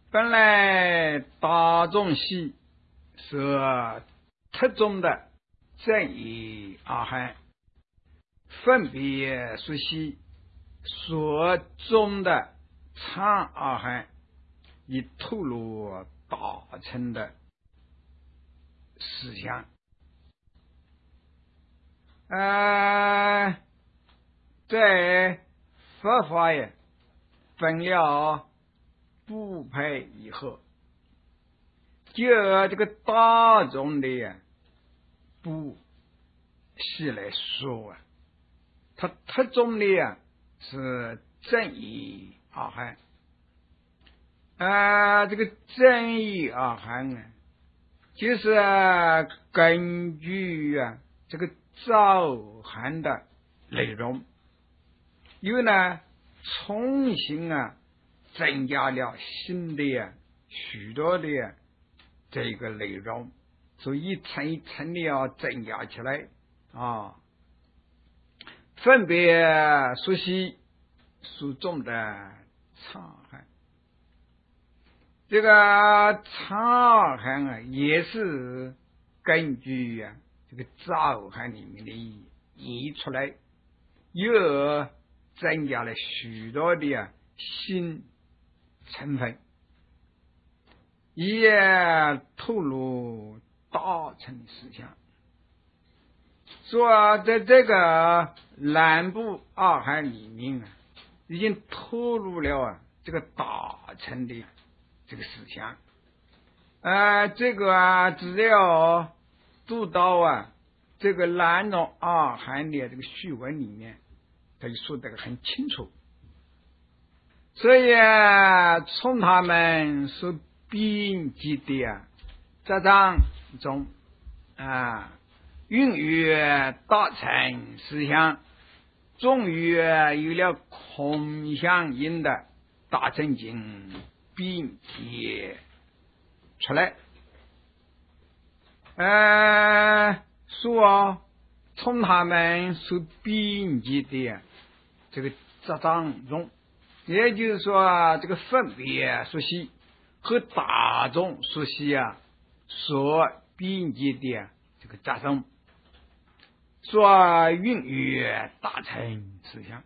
本来大众系是特种的正义阿含，分别属系所中的常阿含，以透露大乘的思想。在佛法也分了部派以后，就这个大众的部系来说它特种的是正义阿含。这个正义阿含就是根据这个造含的内容，又呢重新增加了新的许多的这个内容，所以一层一层的要增加起来分别属系属中的常含。这个常含也是根据这个造含里面的移出来，又增加了许多的新成分，也透露大乘思想。说在这个南部阿含里面已经透露了这个大乘的这个思想。这个只要读到这个南宗阿含的这个序文里面，他就说得很清楚。所以从他们所编辑的这章中孕育大乘思想，终于有了空相应的大乘经编辑出来。说从他们所编辑的这个这章中，也就是说这个分别属系和大众属系所编辑的这个杂种，所孕育大乘思想。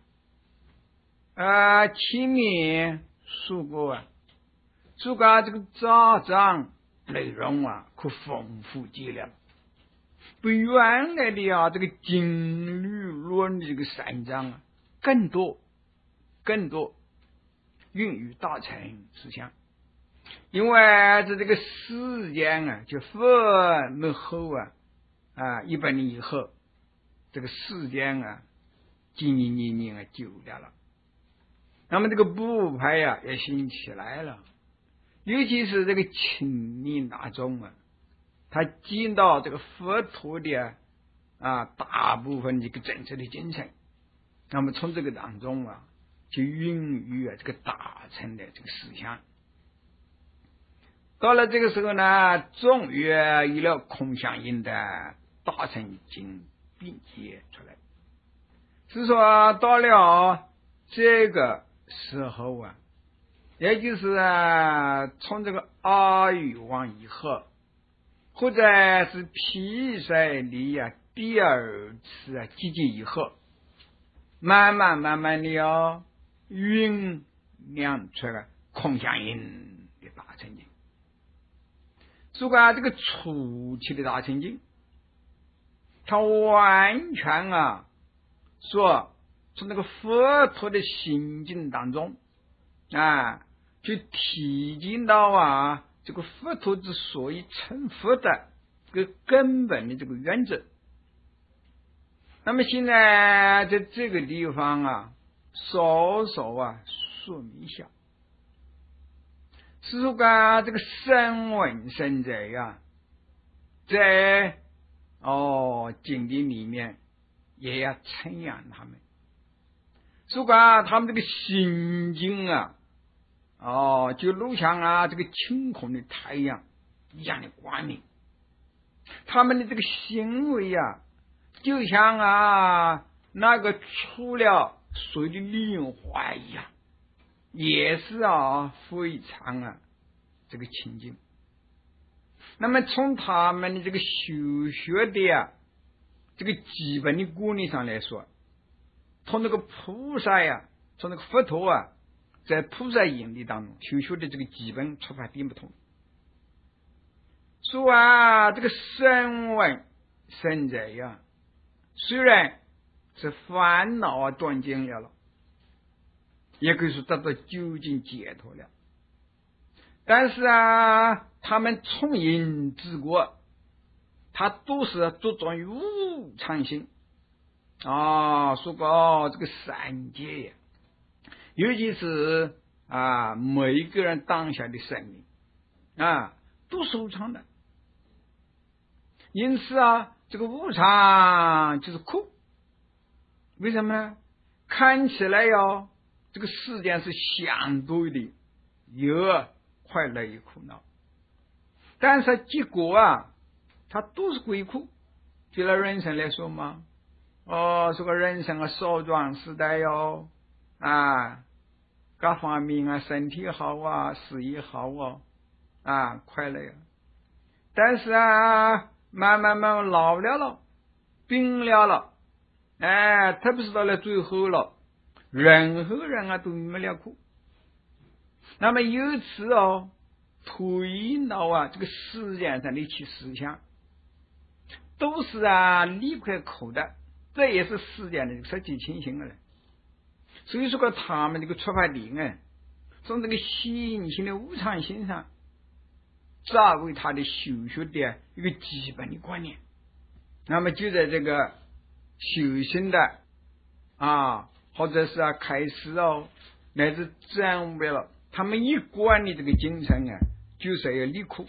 前面说过这个杂章内容可丰富极了，比原来的这个经律论的这个三章更多孕育大乘思想。因为在这个时间就分后100年以后，这个时间几年久了，那么这个部派也兴起来了，尤其是这个青年大众他见到这个佛陀的大部分这个政策的精神，那么从这个当中就孕育这个大乘的这个思想。到了这个时候呢，终于有了空相应的大乘经编辑出来。是说到了这个时候也就是从这个阿育王以后，或者是毗舍离第二次集结以后，慢慢的酝酿出了空相应的大乘经。如果这个初期的大乘经，它完全说从那个佛陀的心经当中去体现到这个佛陀之所以成佛的这个根本的这个原则。那么现在在这个地方稍稍说明一下。是说这个声闻圣者在经典里面也要称扬他们，说他们这个心经就如像这个晴空的太阳一样的光明，他们的这个行为就像那个出了水的莲花一样，也是非常这个情景。那么从他们的这个修学的这个基本的观念上来说，从那个菩萨从那个佛陀在菩萨营地当中修学的这个基本出发点不同。说这个声闻生者虽然是烦恼断尽了，也可以说得到究竟解脱了，但是他们从因治果，他都是着重于无常心说过这个三界尤其是每一个人当下的生命都是无常的，因此这个无常就是苦。为什么呢？看起来这个世间是相对的，有快乐有苦恼，但是结果它都是归苦。就拿人生来说嘛，这个人生少壮时代各方面身体好事业好快乐但是慢慢老了病了特别是到了最后了，任何人都没了苦。那么由此推到这个世界上的一切思想都是离不开苦的，这也是世间的实际情形了。所以说他们这个出发点从这个心性的无常心上作为他的修学的一个基本的观念。那么就在这个修行的或者是开始乃至掌握了他们一贯的这个精神就是要离苦。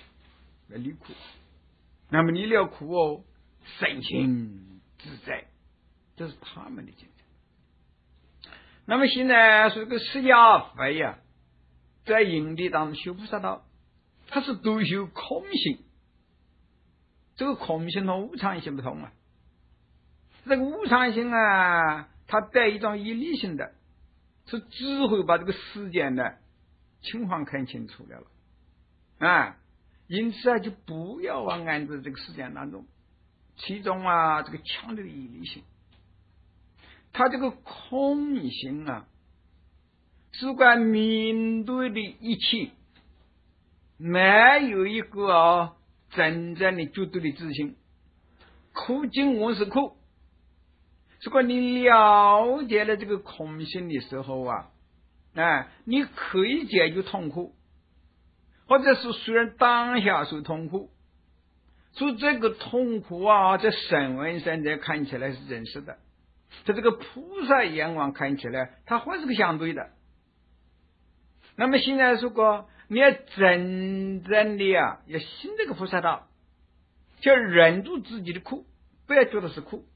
那么离了苦身心自在，这是他们的精神。那么现在说这个释迦佛在营地当中修菩萨道，他是独修空性。这个空性和无常性不同这个无常性它带一种一理性的，是只会把这个世间的情况看清楚了因此就不要按照这个世间当中其中这个强烈的一理性。它这个空性是关面对的一切没有一个真正的绝对的自信，苦尽我是苦。如果你了解了这个空性的时候你可以解决痛苦，或者是虽然当下是痛苦，所以这个痛苦在声闻生者看起来是真实的，在这个菩萨眼光看起来它还是个相对的。那么现在如果你要真正的要信这个菩萨道，就忍住自己的苦，不要觉得是苦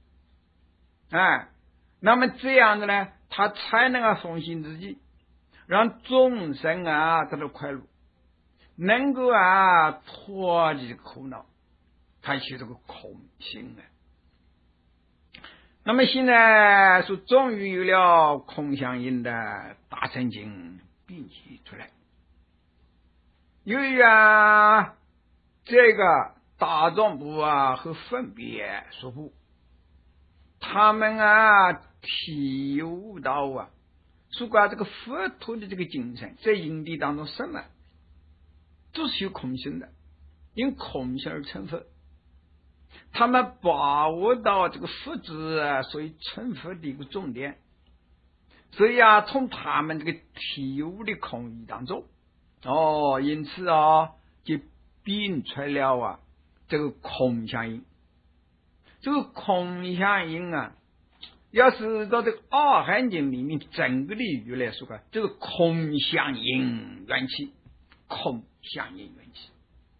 那么这样的呢，他才能奉行自己，让众生得到快乐，能够脱离苦恼，他起这个空性那么现在说终于有了空相应的大乘经并记出来。由于这个大众部和分别说部，他们体悟到说这个佛陀的这个精神在因地当中什么都是有空性的，因空性而成佛。他们把握到这个佛子所以成佛的一个重点，所以从他们这个体悟的空义当中因此就变出了这个空相应。这个空相应要是到这个阿含经里面整个的语来说这个空相应缘起，空相应缘起。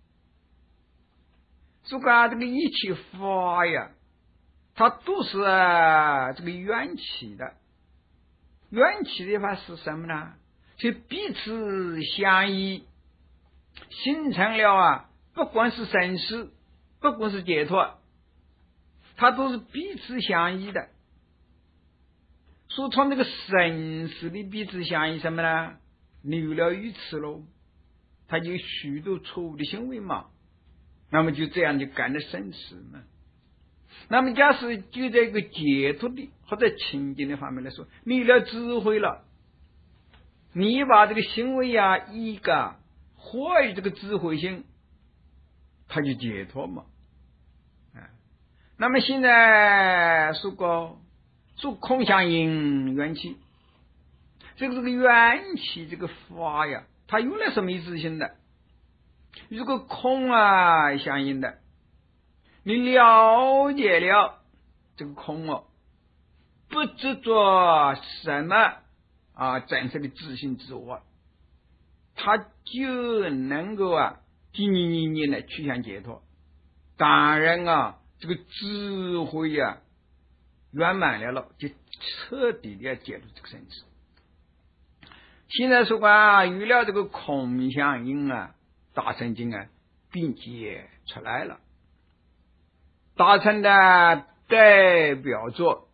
说这个一切法它都是这个缘起的。缘起的话是什么呢？是彼此相依，形成了不管是生死，不管是解脱，它都是彼此相依的。说从这个生死的彼此相依什么呢？流了于此喽。 他有许多错误的行为嘛，那么就这样就干了生死嘛。那么假使就在一个解脱的或者清净的方面来说，你有了智慧了，你把这个行为一个或于这个智慧性，他就解脱嘛。那么现在说过说空相应缘起，这个缘起这个法呀，它用来什么意思性的？与这个空相应的。你了解了这个空不执着什么真实的自信自我，他就能够你来趋向解脱。当然这个智慧圆满了就彻底的解脱这个生死。现在说有了这个空相应大乘经并解出来了。大乘的代表作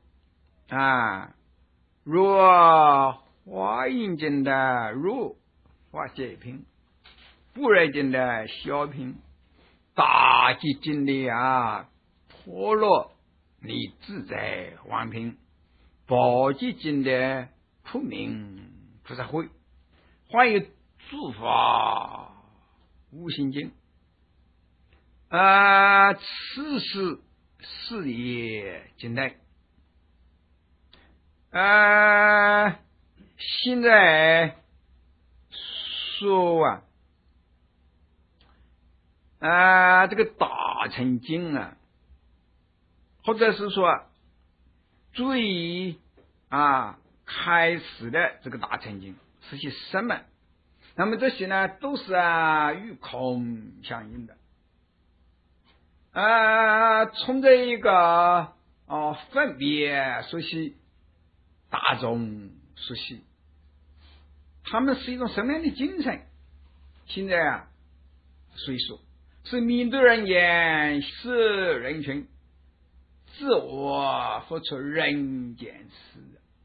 若华严经的入法界品，般若经的小品，大集经的陀罗尼自在王品，宝积经的普明菩萨会，还有诸法无心经此是事业经代。现在说这个大乘经或者是说最开始的这个大乘经是些什么？那么这些呢都是与空相应的。从这一个分别说起，大众说起，他们是一种什么样的精神？现在所以说是面对人间是人群，自我付出人间事。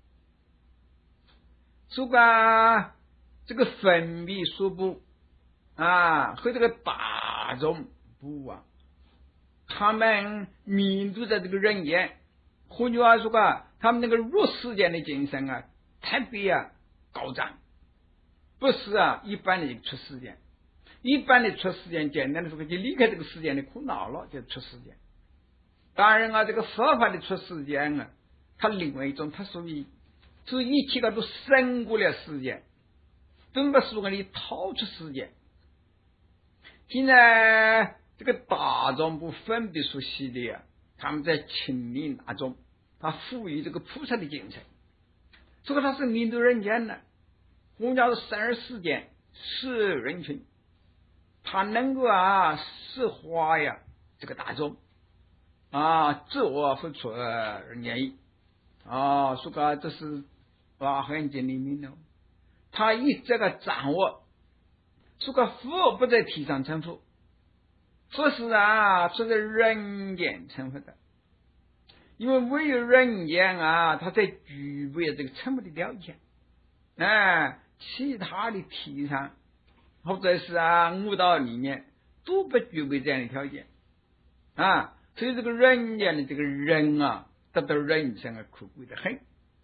说这个分别说不和这个大众不他们面对着这个人间，换句话说他们那个入世间的精神特别高涨，不是一般的出世间。一般的出世间，简单的说就离开这个世间的苦恼了，就出世间。当然这个佛法的出世间它另外一种，它属于一切都胜过了世间，整个世界里逃出世间。现在这个大众不分别说系列他们在清理大众，他赋予这个菩萨的精神，这个他是面对人间的，我们叫做生而世间是人群，他能够释化这个大众自我付出人间意说这是华严经里面的，他一这个掌握，说佛不在地上成佛，佛是出在人间成佛的。因为唯有人间他才具备这个成佛的条件其他的地上或者是悟道里面都不具备这样的条件所以这个人间的这个人得到人生可贵的很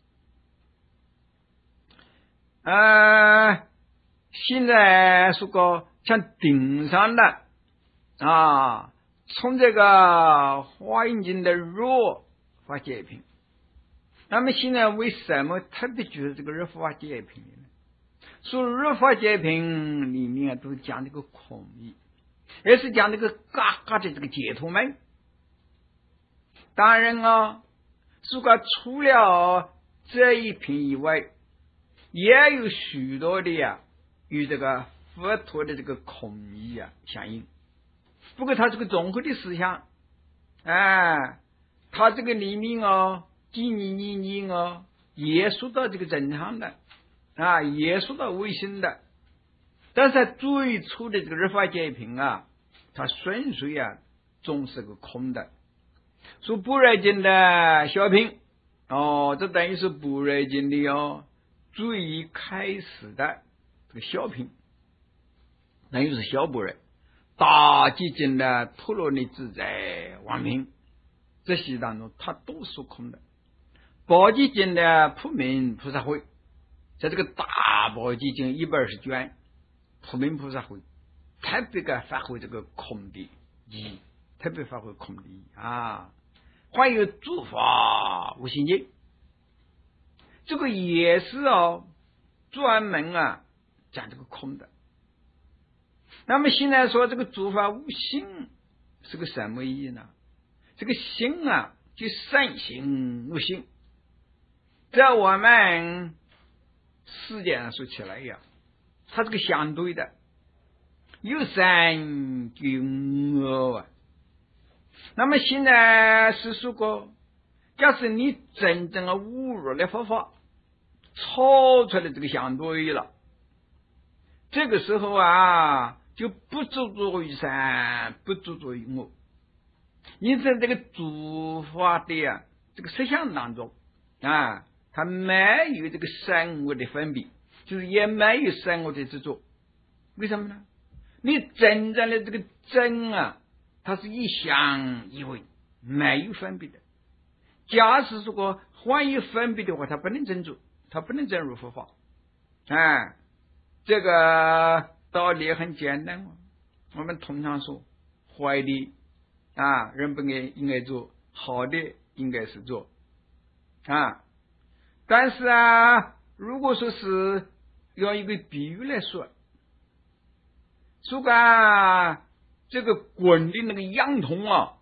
现在说像顶上的从这个华严经的入法界品，那么现在为什么特别觉得这个入法界品呢？说入法界品里面都讲这个空义，也是讲这个嘎嘎的这个解脱门。当然如果除了这一品以外，也有许多的与这个佛陀的这个空义相应。不过它这个综合的思想它这个里面你也说到这个正常的也说到唯心的，但是最初的这个入法界品它纯粹总是个空的。说般若经的小品这等于是般若经的最开始的这个小品。 那又是小部人，大几经的陀罗尼自在王明，这些当中它都是空的。宝积经的普明菩萨会，在这个大宝积经120卷，普明菩萨会特别的发挥这个空的意义，特别发挥空的意义啊。还有诸法无心经，这个也是专门讲这个空的。那么现在说这个诸法无心是个什么意义呢？这个心就善行无心，在我们世界上说起来它这个相对的，有善就有恶那么现在是说过，假使你真正的悟入了佛法，超出了这个相对了，这个时候就不执着于善，不执着于恶。你在这个诸法的这个实相当中它没有这个善恶的分别，就是也没有善恶的执着。为什么呢？你真正的这个真它是一相一为，没有分别的。假使如果还有分别的话，它不能真主，它不能真如佛法。这个道理很简单我们通常说，坏的人不应该做，好的应该是做但是如果说是要一个比喻来说，如果这个滚的那个羊筒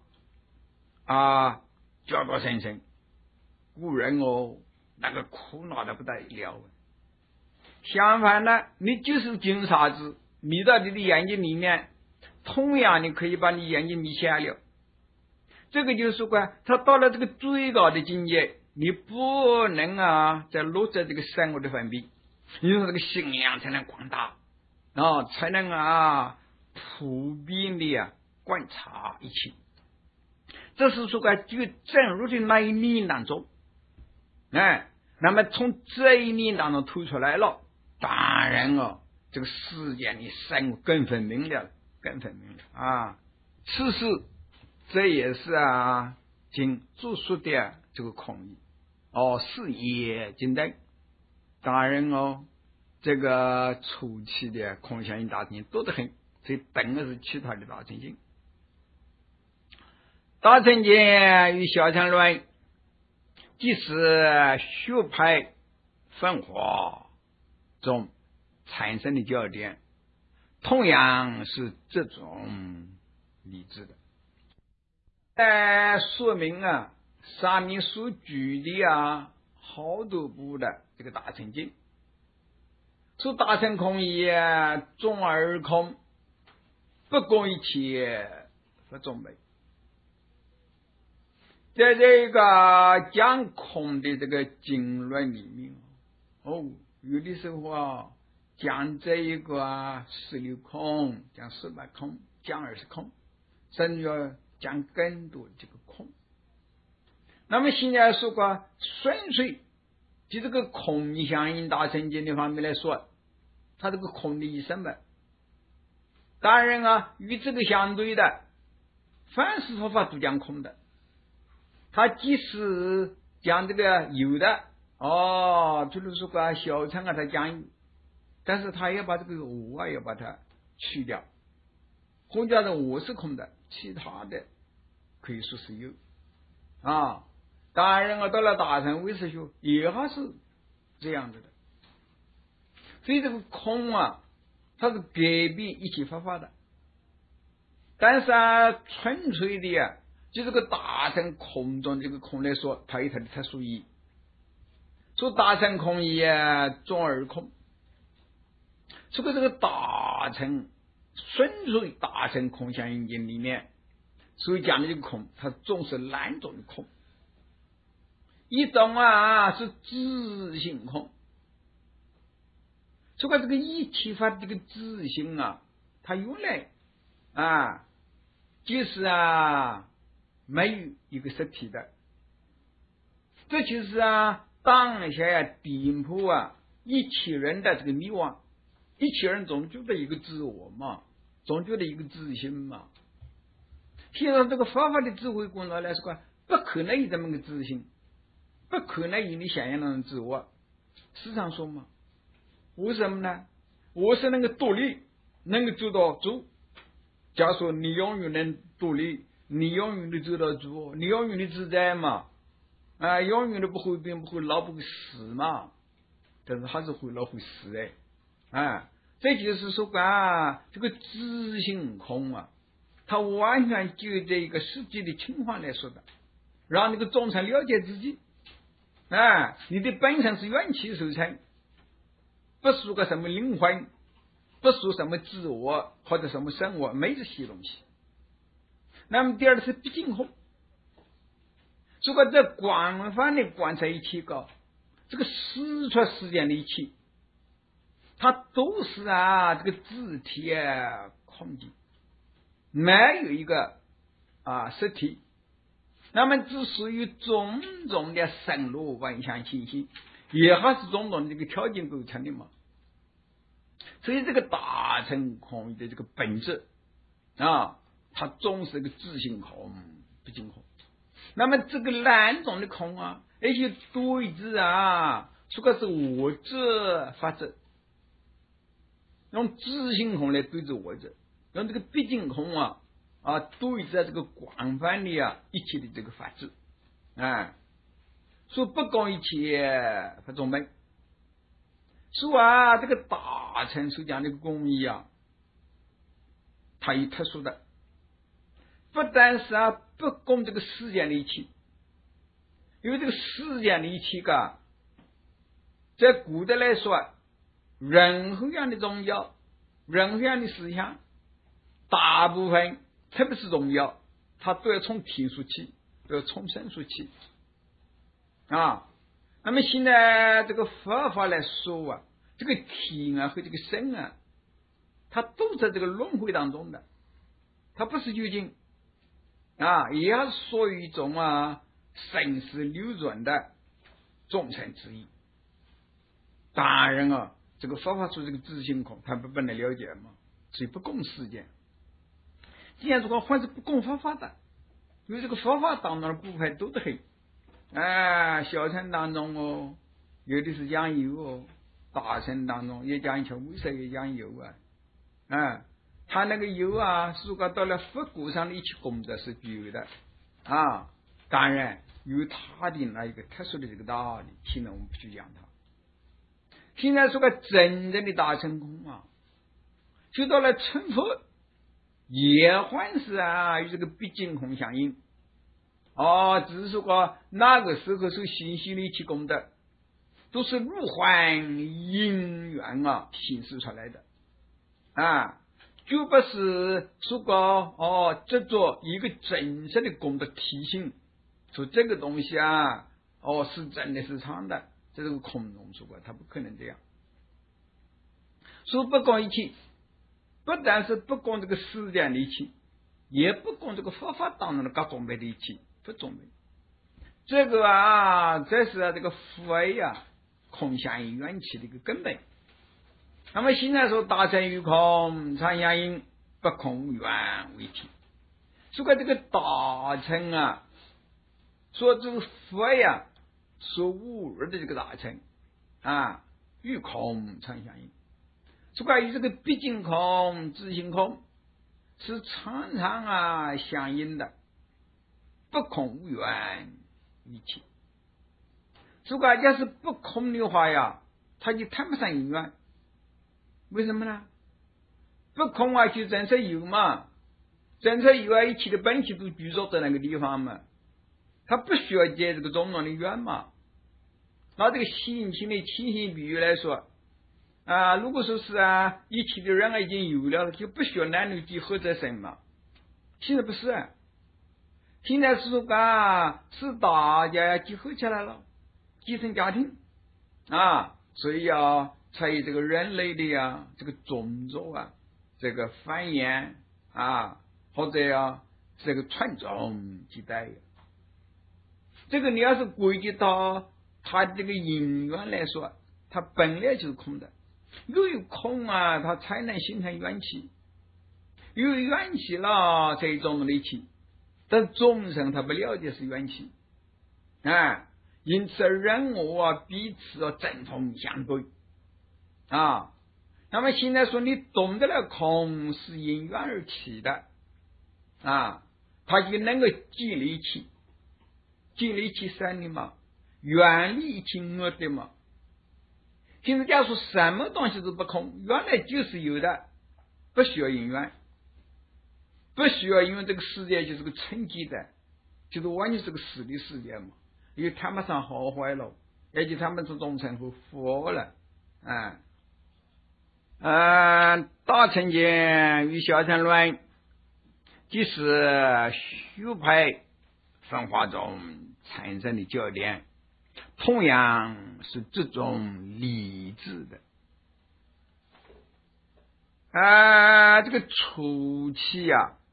叫到深深，古人那个苦恼的不得了。相反呢，你就是金沙子迷到你的眼睛里面，同样你可以把你眼睛迷瞎了。这个就是说他到了这个最高的境界，你不能再落在这个善恶的分别，你说这个信仰才能广大才能普遍的观察一切。这是说就正入的那一念当中那么从这一念当中吐出来了，当然这个世界的善恶更分明了，更分明了此事这也是经注述的这个空义是也经的。当然这个初期的空相应大乘经多得很，所以等的是其他的大乘经。大乘经与小乘论即是学派分化中产生的焦点，同样是这种理智的。说明上面所举的好多部的这个大乘经，说大乘空义中而空，不共一切不中美。在这个讲空的这个经论里面有的时候讲这一个16空，讲18空，讲20空，甚至要讲更多这个空。那么现在说纯粹就这个空相应大乘经的方面来说，它这个空的意思嘛，当然与这个相对的，凡是佛法都讲空的。他即使讲这个有的比如说小乘他讲有，但是他要把这个我要把它去掉，或者的我是空的，其他的可以说是有当然到了大乘唯识学也还是这样子的。所以这个空它是改变一切佛法的，但是纯粹的就这个大乘空中这个空来说，它有它的特殊意义。说大乘空义中而空，这个大乘纯粹大乘空相应经里面所以讲的这个空，它总是两种的空。一种是自性空，这个一切法这个自性它原来就是没有一个实体的，这就是当下颠覆一切人的这个迷惘。 一切人总觉得一个自我嘛，总觉得一个自信嘛。提到这个佛法的智慧工作来说，不可能有这么个自信，不可能有你想象中的自我。时常说嘛，为什么呢？我是能够独立，能够走到主。假如说你永远能独立，你永远的走到主，你永远的自在嘛，永远都不会变，不会老，不会死嘛。但是还是会老会死这就是说这个自性空啊，它完全就这一个实际的情况来说的，让那个众生了解自己你的本身是元气所成，不属个什么灵魂，不属什么自我或者什么生活，没这些东西。那么第二是毕竟空，如果在广泛的观察一切这个视出世间的一切，它都是这个自体空寂，没有一个实体。那么只属于种种的生路万象信息，也还是种种的这个条件构成的嘛。所以这个大乘空的这个本质它总是个自性空，不净空。那么这个两种的空而且对治说的是我执法执，用自性空来对治我执，用这个毕竟空对治这个广泛的一切的这个法治说不共一切法中本。说这个大乘所讲的公义它有特殊的，不但是不共这个世间的一切，因为这个世间的一切在古代来说，任何样的宗教，任何样的思想，大部分特别是宗教，它都要从天说起，都要从神说起那么现在这个佛法来说这个天和这个神它都在这个轮回当中的，它不是究竟也是属于一种生死流转的众生之一。当然这个佛法说这个自性空，他不能了解嘛，所以不共世间。既然如果凡是不共佛法的，因为这个佛法当中的部分多得很小乘当中有的是讲有大乘当中也讲求为啥也讲有他那个有如果到了佛果上的一切功德是具有的当然有他的那一个特殊的这个道理，现在我们不去讲它。现在说个真正的大乘空就到了成佛，也还是与这个毕竟空相应只是说那个时候所信息的一切功德都是入幻因缘显示出来的就不是说个这做一个真实的功德体性，说这个东西是真的是常的，这是个空中说过，它不可能这样。说不共一切，不但是不共这个世间的一切，也不共这个佛法当中的各种类的一切，不种类。这个这是这个佛空相应缘起的一个根本。那么现在说大乘与空常相应，不空缘为体。说个这个大乘说这个佛说无二的这个大乘与空常相应。说关于这个毕竟空自性空是常常相应的，不空无缘一体。如果要是不空的话它就谈不上因缘。为什么呢？不空就真是有嘛，真是有一切的本体都居住在那个地方嘛，它不需要接这个种种的缘嘛。拿这个心情的清醒比喻来说如果说是一切的人已经有了，就不需要男女结合再生嘛。现在不是现在是说是大家结合起来了，结成家庭所以才有这个人类的这个种族这个繁衍或者这个传宗接代这个你要是归结到它这个因缘来说，它本来就是空的， 由于空啊，它才能形成元气，由于元气了才有种种的气，但众生他不了解是元气啊，因此人我彼此针锋相对啊。那么现在说你懂得了空是因缘而起的啊，它就能够激励起，激励起生的嘛，远离起恶的嘛。现在假如说什么东西都不空，原来就是有的，不需要因缘，不需要因为这个世界就是个纯洁的，就是完全是个死的世界嘛，因为谈不上好坏了，而且他们是众生和佛了大乘经与小乘论即是学派分化中产生的焦点，同样是这种理智的这个初期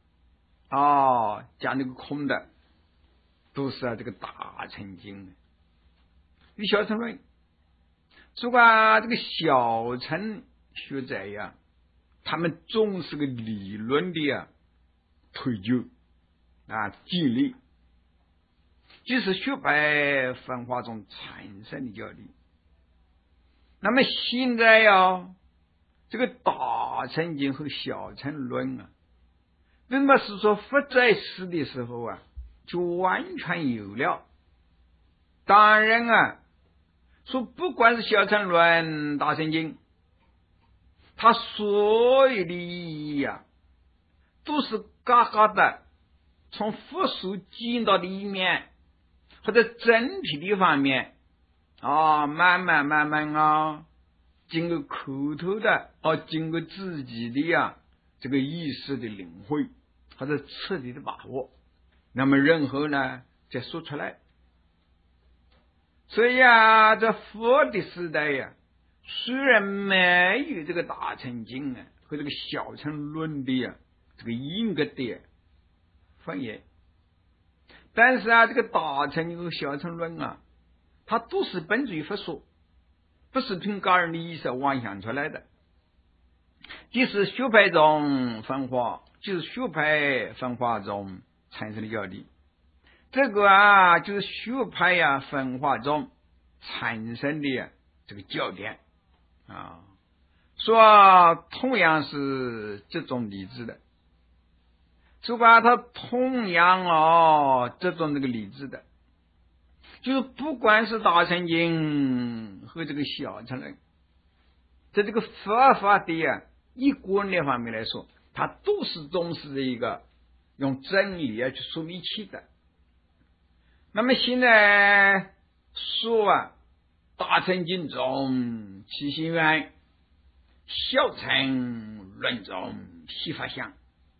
讲这个空的都是这个大乘经与小乘论。如果这个小乘学者呀，他们总是个理论的推究激励，就是学派分化中产生的教理。那么现在这个大乘经和小乘论并不是说佛在世的时候就完全有了。当然说不管是小乘论、大乘经，它所有的意义都是嘎嘎的从佛所见到的一面，或者整体的方面慢慢经过口头的经过自己的这个意识的领会或者彻底的把握，那么然后呢再说出来。所以在佛的时代虽然没有这个大乘经和这个小乘论的这个严格的分野，但是这个大乘经和小乘论它都是本着于佛说，不是凭个人的意识妄想出来的。即是学派中分化，就是学派分化中产生的教理，这个就是学派分化中产生的这个焦点说同样是这种理智的，说它同样这种这个理智的，就是不管是大乘经和这个小乘论，在这个佛法的一观念方面来说，它都是重视一个用真理去说明起的。那么现在说大乘经中起心愿，小乘论中悉法相。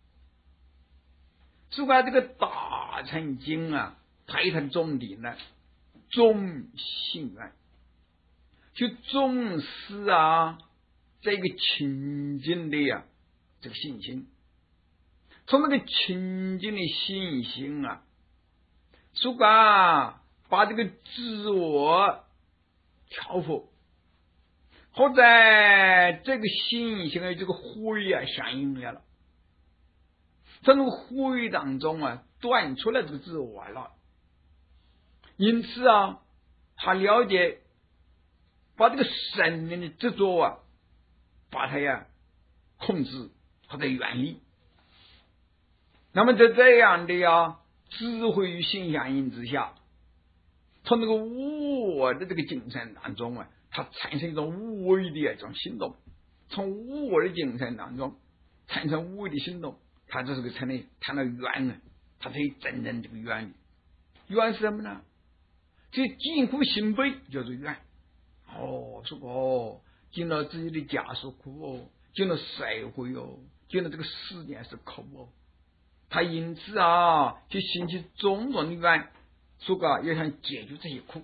说这个大乘经它有它的重点呢，重心愿，就重视这个清净的这个信心。从这个清净的信心说把这个自我调伏，或者这个信心这个慧相应了，从这个慧当中断出了这个自我了。因此他了解把这个生命的执着把它控制或者远离。那么在这样的智慧与心相应之下，从那个无我的这个精神当中它产生一种无为的一种行动，从无我的精神当中产生无为的行动，它这是个成了谈到缘它才有真正这个缘理。缘是什么呢？就尽苦行悲叫做缘。说进了自己的家属苦进了社会进了这个世界是苦他因此就兴起种种的缘，说要想解决这些苦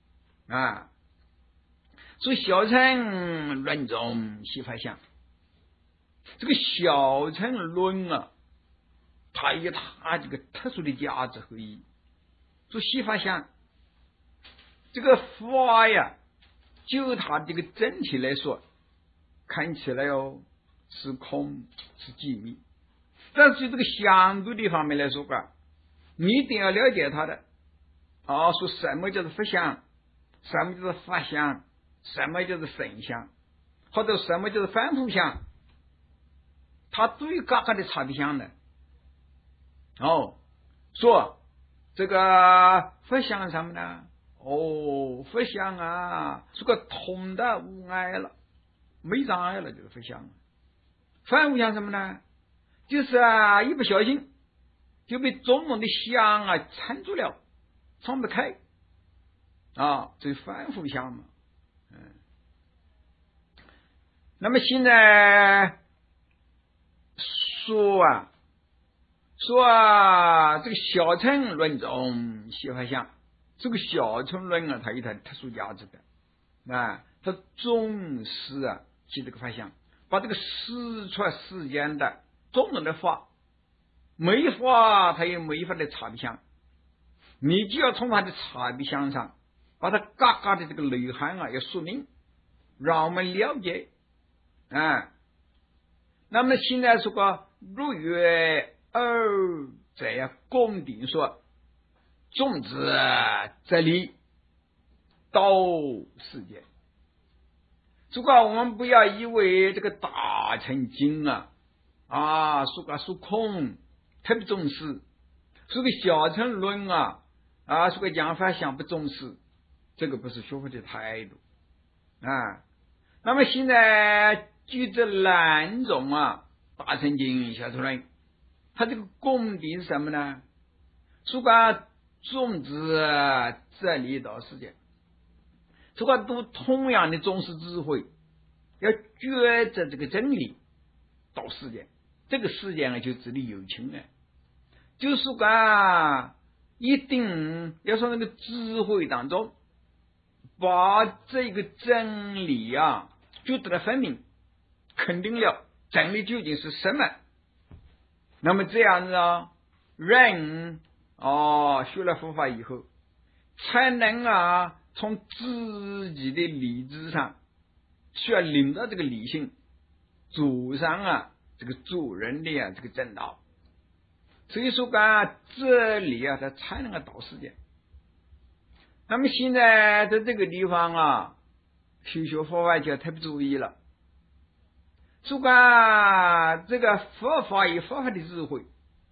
所以小乘论中悉法相，这个小乘论它有它这个特殊的价值和意义。说悉法相这个法就它这个整体来说看起来是空是机密，但是这个相对的方面来说你一定要了解它的说什么叫做佛相，什么叫做法相，什么叫做神相，或者什么叫做反复相，它都有各个的差别相的。说这个佛相什么呢？佛相是个通的无碍了，没障碍了，这个佛相。反复相什么呢？就是一不小心就被种种的相缠住了，放不开这反复相嘛。那么现在说这个小乘论中写法相，这个小乘论它有它特殊价值的它重视其这个法相，把这个实出世间的种种的法，没法它有没法的差别相，你就要从它的差别相上把它各个的这个内涵要说明，让我们了解那么现在说6月2这样公定说种子这里到世界。如果我们不要以为这个大乘经说空特别重视，说个小乘论说个讲法相不重视，这个不是学佛的态度那么现在据这两种大乘经小乘论，它这个功底是什么呢？说个种子这里到世界，说个都同样的重视智慧，要觉着这个真理到世界，这个世界就指的有情就是一定要从那个智慧当中把这个真理就得了分明，肯定了真理究竟是什么。那么这样子人学了佛法以后，才能从自己的理智上需要领到这个理性，走上这个做人的这个正道。所以说这里它才能到世界。那么现在在这个地方学佛法就要特别注意了。说这个佛法有佛法的智慧，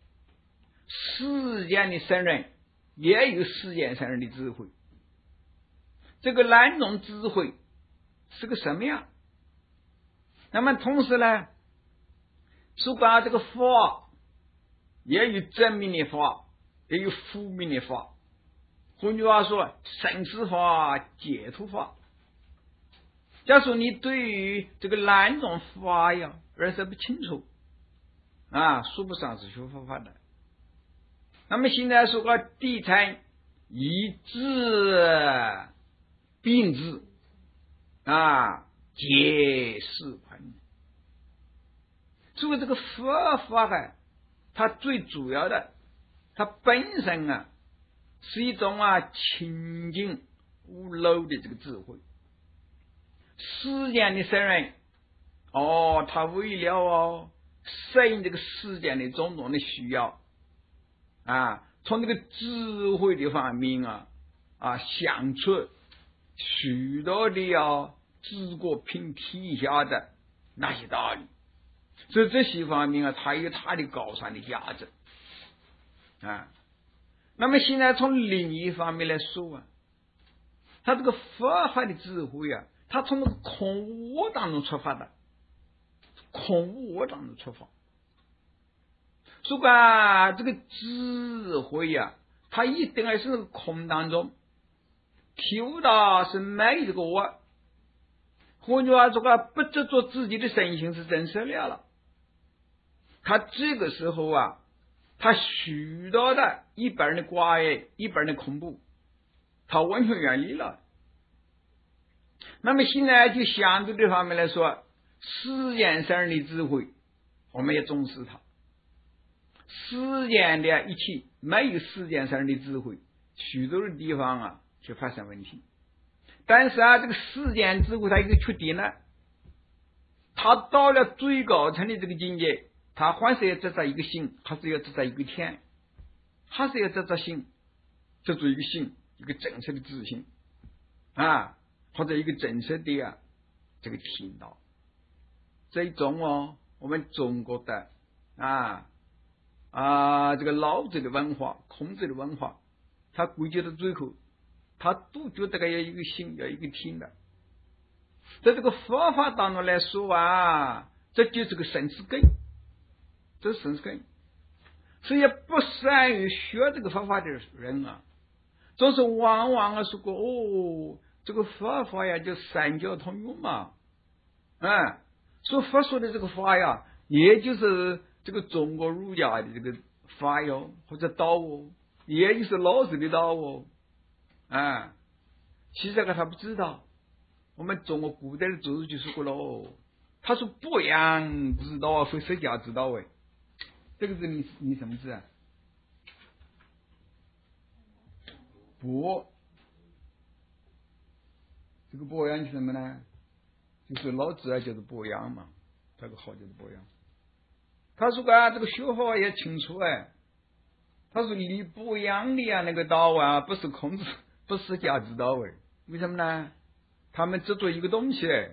世间的圣人也有世间圣人的智慧。这个两种智慧是个什么样？那么同时呢，说这个法也有正面的法，也有负面的法。换句话说，生死法、解脱法。假如你对于这个两种法而是不清楚说不上是学佛法的。那么现在说地禅一致并治皆是宽。所以这个佛法它最主要的，它本身是一种清净无漏的这个智慧。世间的圣人他为了适应这个世间的种种的需要从这个智慧的方面想出许多的治国平天下的那些道理。所以这些方面它有它的高尚的价值那么现在从另一方面来说它这个佛法的智慧它从那个空无我当中出发的，空无我当中出发。说这个智慧它一定还是那个空当中体悟到是没有这个我。换句话说不执着自己的身心是真实了。他这个时候他许多的一般人的挂碍，一般人的恐怖，他完全远离了。那么现在就相对的方面来说，世间圣人的智慧我们也重视它。世间的一切没有世间圣人的智慧，许多的地方就发生问题。但是这个世间智慧它有一个缺点呢， 他到了最高层的这个境界，他还是要执着一个心，还是要执着一个天，还是要执着心，执着一个心，一个真实的自信啊，或者一个真实的这个天道。这一种我们中国的这个老子的文化，孔子的文化，他归结到最后，他都觉得要一个心，要一个天的。在这个佛法当中来说这就是个生死根，这是生死根。所以不善于学这个佛法的人总是往往说过这个佛法呀，就三教通用嘛，说佛说的这个法呀，也就是这个中国儒家的这个法哟，或者道也就是老子的道其实这个他不知道。我们中国古代的祖师就说过了，他说不阳之道非释迦之道这个字你什么字这个博阳是什么呢？就是老子叫做博阳嘛，这个号叫做博阳。他说这个学法也清楚他说离博阳的那个道不是孔子不是释迦之道为什么呢？他们只做一个东西的。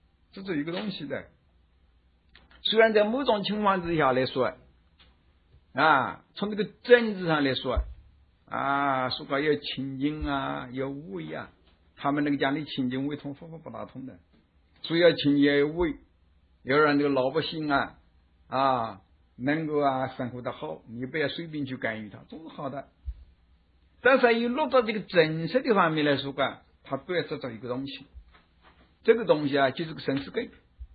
虽然在某种情况之下来说从这个政治上来说说要清净要无为他们那个讲的清净为同佛法不大同的，所以要清净要无为，要让这个老百姓能够生活得好，你不要随便去干预它，都是好的。但是一落到这个真实的方面来说他都要执着一个东西，这个东西就是个生死根，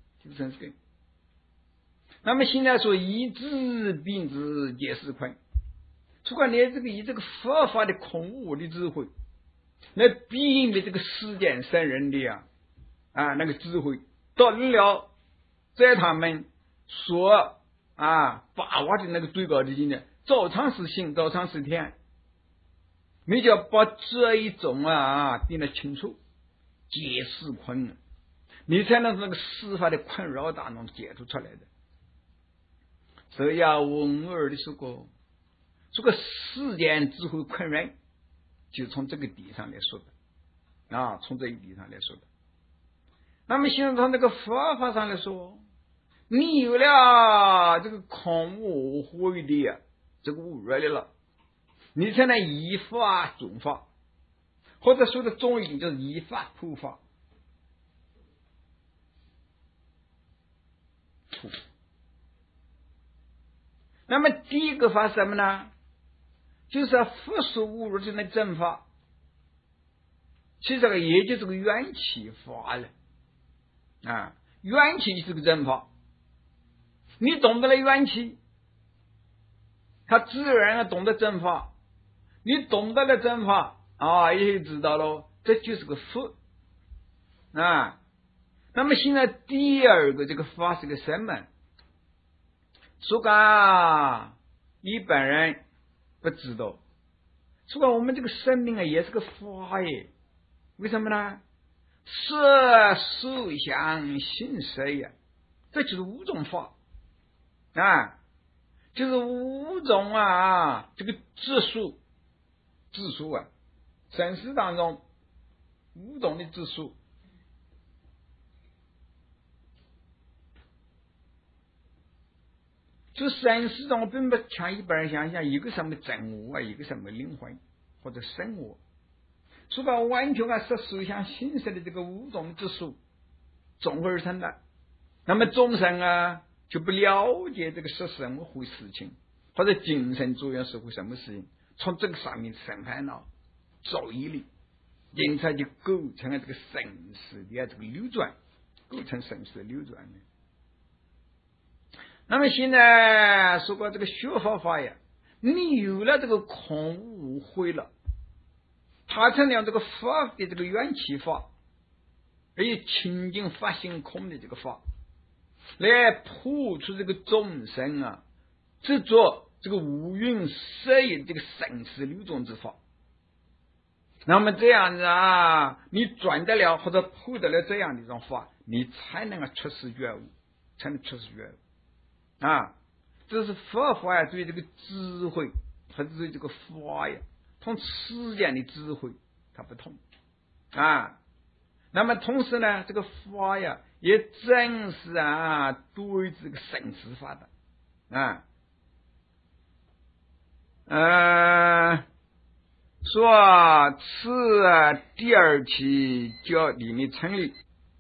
那么现在说一知病知皆是困，说你以这个佛法的空无的智慧来避免这个世间圣人的那个智慧，到了在他们所把握的那个最高的境界，早场是心，早场是天，你就要把这一种定得清楚，皆是困，你才能从那个司法的困扰当中解脱出来的。所以温尔的说过，世间智慧困人，就从这个地上来说的从这个地上来说的。那么现在从这个佛法上来说，你有了这个空无慧的这个悟热了，你才能依法种法，或者说的中一点就是依法普法。那么第一个法是什么呢？就是佛所悟入的那正法，其实这个也就是个缘起法了缘起就是个正法。你懂得了缘起，他自然懂得正法，你懂得了正法也知道了，这就是个佛那么现在第二个这个法是个什么？说一般人不知道，说我们这个生命也是个法为什么呢？色受想行识这就是五种法就是五种这个质数生死当中五种的质数。就生死中并不像一般人想象一个什么真我一个什么灵魂或者生我，说完全是受想行识的这个五种质数综合而成的。那么众生就不了解这个是什么回事情，或者精神作用是回什么事情，从这个上面生烦恼造业力，因此就构成了这个生死的这个流转，构成生死的流转的。那么现在说过这个学法你有了这个空无慧了，它成了这个法的这个缘起法，而且清净法性空的这个法，来普出这个众生制作这个五蕴色业这个生死流转之法。那么这样子你转得了或者普得了这样的一种法， 你才能出世觉悟，才能出世觉悟啊！这是佛法呀，对这个智慧或者对这个法呀，同世间的智慧它不同啊。那么同时呢，这个法呀，也正是对这个生死法的说此第二期叫理的成立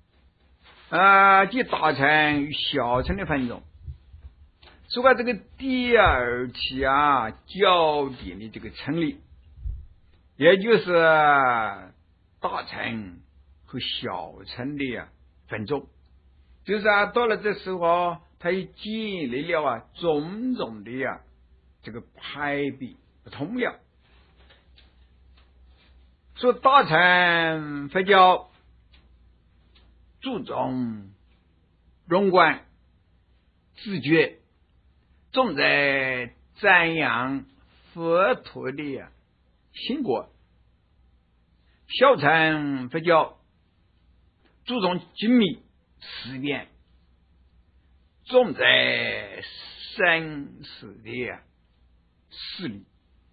即大乘与小乘的分种。说这个第二期教理的这个成立，也就是大乘和小乘的分种，就是到了这时候，他也经历了种种的这个派别不同了。说大乘佛教注重融观自觉，重在赞扬佛陀的心果；小乘佛教注重精密思辨，重在生死的事理。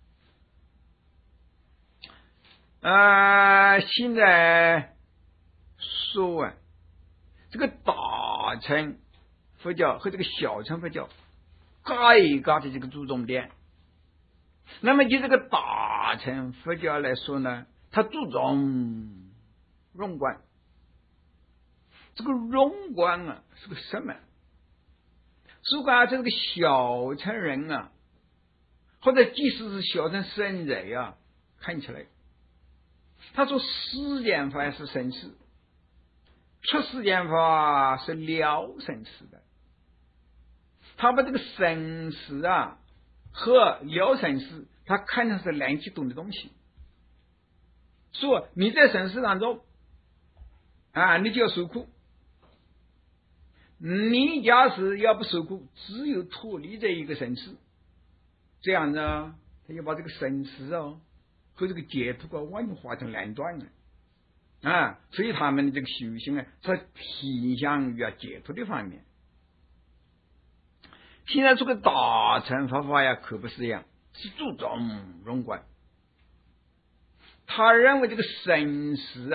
现在说这个大乘佛教和这个小乘佛教各一各的这个注重点。那么就这个大乘佛教来说呢，它注重融观。这个融观是个什么？如果这个小乘人或者即使是小乘圣人看起来他说世间法是生死，出世间法是了生死的。他把这个生死和了生死，他看成是两极动的东西。说你在生死当中你就要受苦。你假使要不受苦，只有脱离这一个生死，这样呢，他就把这个生死和这个解脱完全划成两段了所以他们的这个修行是偏向于解脱的方面。现在这个大乘佛法可不是这样，是注重融观。他认为这个生死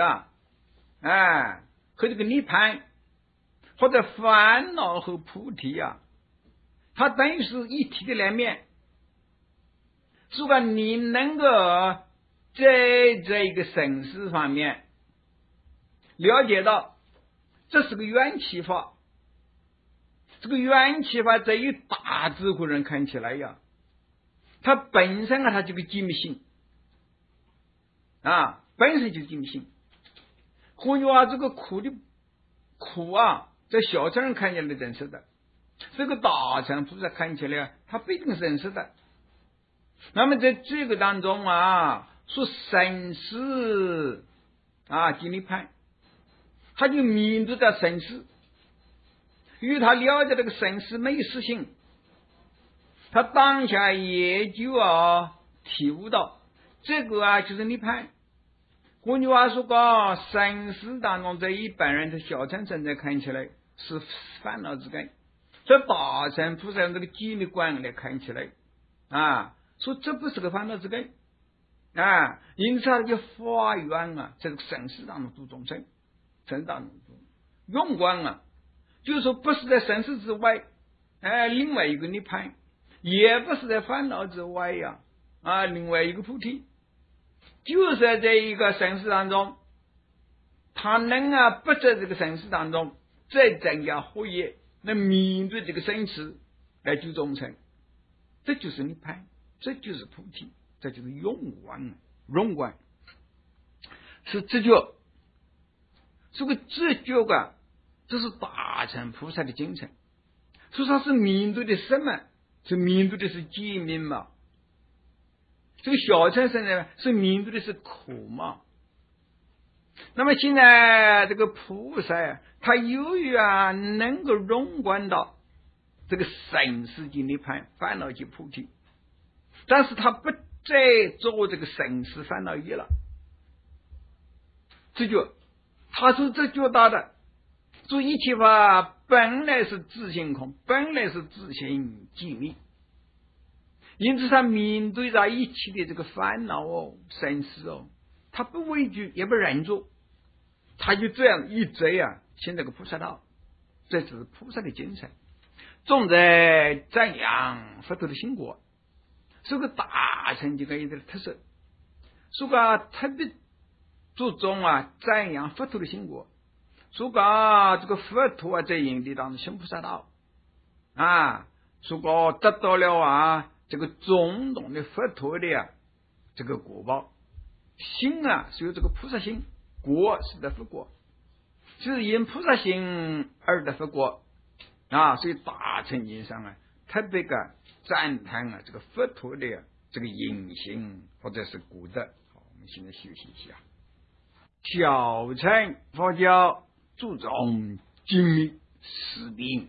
和这个涅槃或者烦恼和菩提它等于是一体的两面。如果你能够在这个生死方面了解到这是个缘起法，这个缘起法在于大智慧人看起来它本身它这个机密性本身就是机密性。换句话，这个苦的苦在小乘人看起来真实的，这个大乘菩萨看起来它不一定是真实的。那么在这个当中说生死即涅槃，他就面对着生死，因为他了解这个生死没有实性，他当下也就体悟到这个就是涅槃。换句话说生死当中这一般人的小乘圣者看起来是烦恼之根，这大乘菩萨用这个机密观来看起来说这不是个烦恼之根因此他就发愿在这个生死当中度众生，生死当中融观就是说不是在生死之外另外一个涅槃，也不是在烦恼之外另外一个菩提，就是在这一个生死当中，他能不在这个生死当中再增加活业，能面对这个生死来救众生，这就是涅槃，这就是菩提，这就是融观是直觉。这个直觉这是大乘菩萨的精神。所以他是面对的什么？是面对的是机密嘛。这个小乘圣人是面对的是苦嘛。那么现在这个菩萨他由于能够融观到这个生死及涅槃，烦恼及菩提，但是他不再做这个生死烦恼业了。这就他是这觉大的， 说一切法本来是自性空，本来是自性寂灭，因此他面对着一切的这个烦恼生死他不畏惧也不忍住，他就这样一直行这个菩萨道，这是菩萨的精神，重在赞扬佛陀的心果，是个大乘这个一个特色，是个特别注重赞扬佛陀的心果，是个这个佛陀在因地当中行菩萨道是个得到了这个种种的佛陀的这个果报，心是有这个菩萨心，果是得佛果，是因菩萨心而得佛果所以大乘经上特别的赞叹这个佛陀的这个因行或者是果德。好，我们现在休息一下。小乘佛教注重精密识别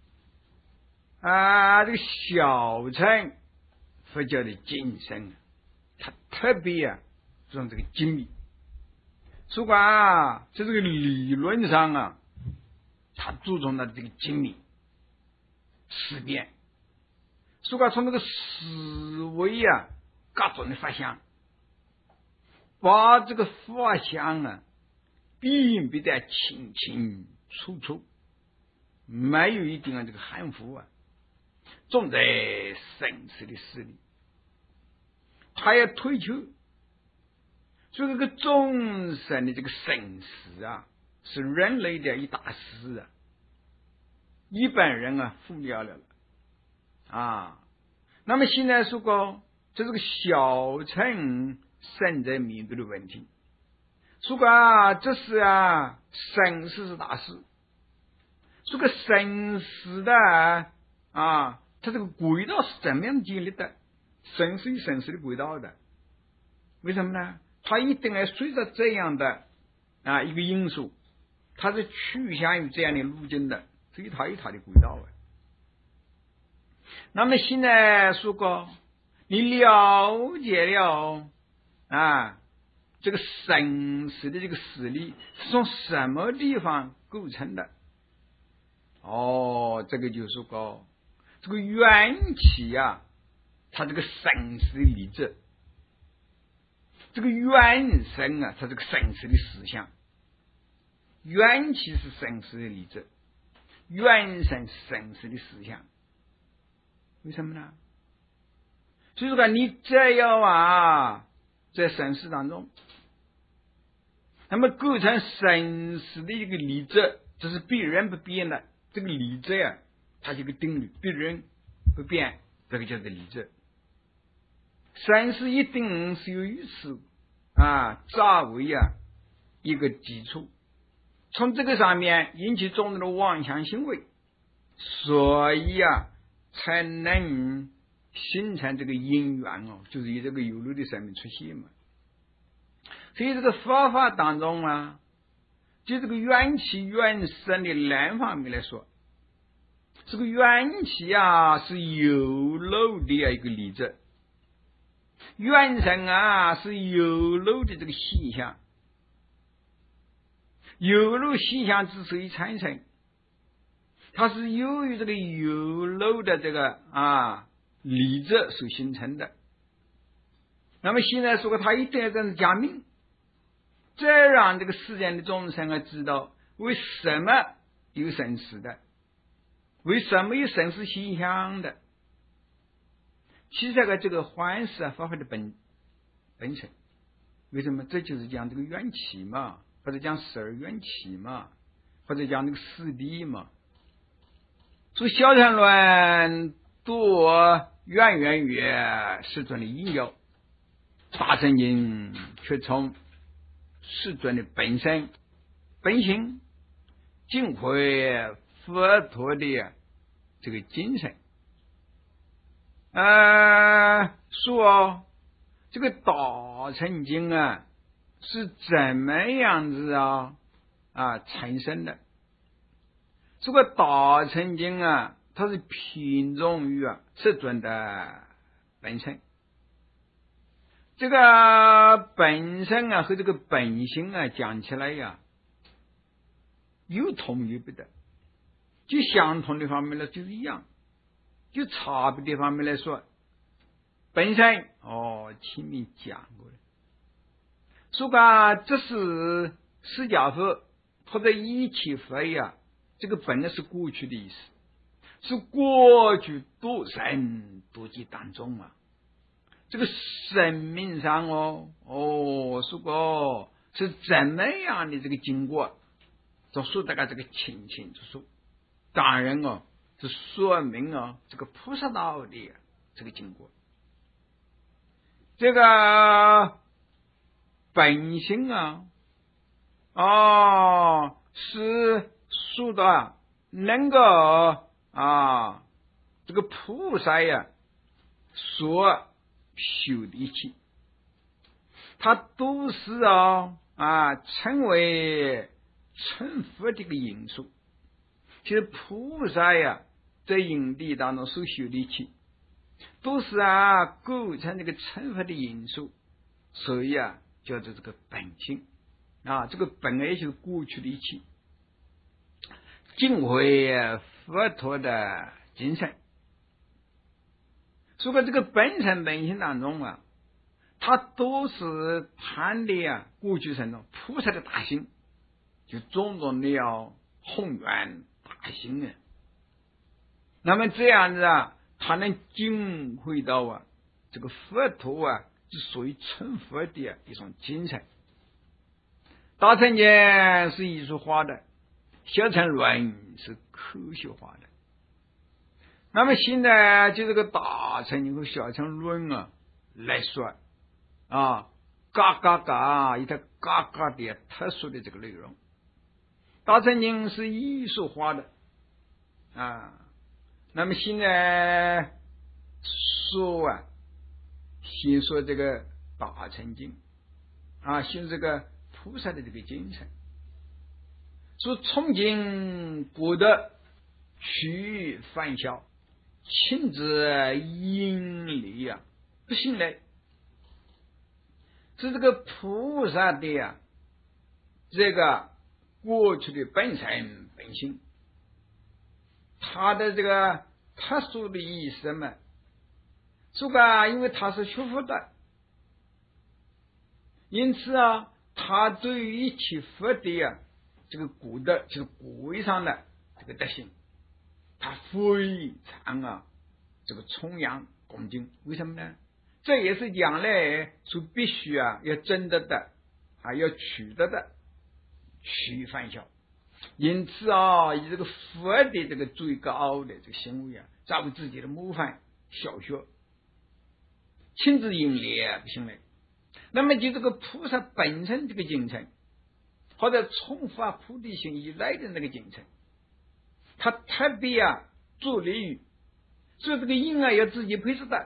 这个小乘佛教的精神，它特别注重这个精密，所以在这个理论上它注重的这个精密识别，所以从这个思维各种的发想，把这个法相辨别得清清楚楚，没有一定的这个含糊重在生死的事理，他要推求，所以这个众生的这个生死是人类的一大事一般人忽略了那么现在说过，这是个小乘生在面对的问题，说过这是生死是大事，说个生死的它这个轨道是怎么样建立的？生死与生死的轨道的，为什么呢？它一定要随着这样的一个因素，它是趋向于这样的路径的，是一套一套的轨道那么现在说过，你了解了这个生死的这个实力是从什么地方构成的？这个就是说这个缘起它这个生死的理智，这个缘生它这个生死的思想，缘起是生死的理智，缘生生死的思想，为什么呢？所以说你只要在生死当中，那么构成生死的一个理智，这是必然不变的，这个理智它是一个定律，必然不变，这个叫做理智。生死一定是由于此作为一个基础，从这个上面引起众人的妄想行为，所以才能形成这个因缘就是以这个有漏的生命出现嘛。所以这个佛法当中就这个缘起缘生的两方面来说，这个缘起是有漏的一个理智，缘生是有漏的这个现象，有漏现象之所以产生，它是由于这个有漏的这个理智所形成的。那么现在说它一定要这样讲明，这让这个世间的众生知道为什么有生死的，为什么有生死现象的。其实这个幻识发挥的本身，为什么？这就是讲这个缘起嘛，或者讲十二缘起嘛，或者讲这个四谛嘛。所以小乘论多远远于世尊的应有，大乘经却从世尊的本身本性尽回佛陀的这个精神说这个大乘经是怎么样子产生的。这个大乘经它是偏重于世尊的本身，这个本身和这个本性讲起来有同有不得，就相同的方面呢就是一样，就差别的方面来说，本身前面讲过了。所以这是释迦佛或者一切佛呀，这个本是过去的意思，是过去多生多劫当中啊，这个生命上说过是怎么样的这个经过，就说大家这个清清楚楚。当然是说明这个菩萨道的这个经过，这个本性是说的能够这个菩萨呀所修的一切，它都是成为成佛的一个因素。其实菩萨呀在因地当中所修的一切，都是构成这个成佛的因素，所以叫做这个本性这个本来就是过去的一切，尽会佛陀的精神。所以这个本身本性当中它都是谈的过去生中菩萨的大心，就种种的宏愿大心那么这样子它能尽会到这个佛陀是属于成佛的一种精神。大乘经是艺术化的，小乘论是科学化的。那么现在就这个大乘和小乘论来说各一个各的特殊的这个内容。大乘经是艺术化的那么现在先说这个大乘经先这个菩萨的这个精神，说从今不得取犯孝，亲自因理不信来，是这个菩萨的这个过去的本身本性，他的这个特殊的意思嘛，这个因为他是学佛的，因此他对于一切佛的这个古德，就是古位上的这个德行，他非常这个崇仰恭敬。为什么呢？这也是将来所必须要争得的要取得的取犯孝。因此以这个佛的这个最高的这个行为作为自己的模范小学，亲自引领不行了。那么就这个菩萨本身这个精神，或者从发菩提心以来的那个精神，他特别助力于，所以这个因要自己配合的。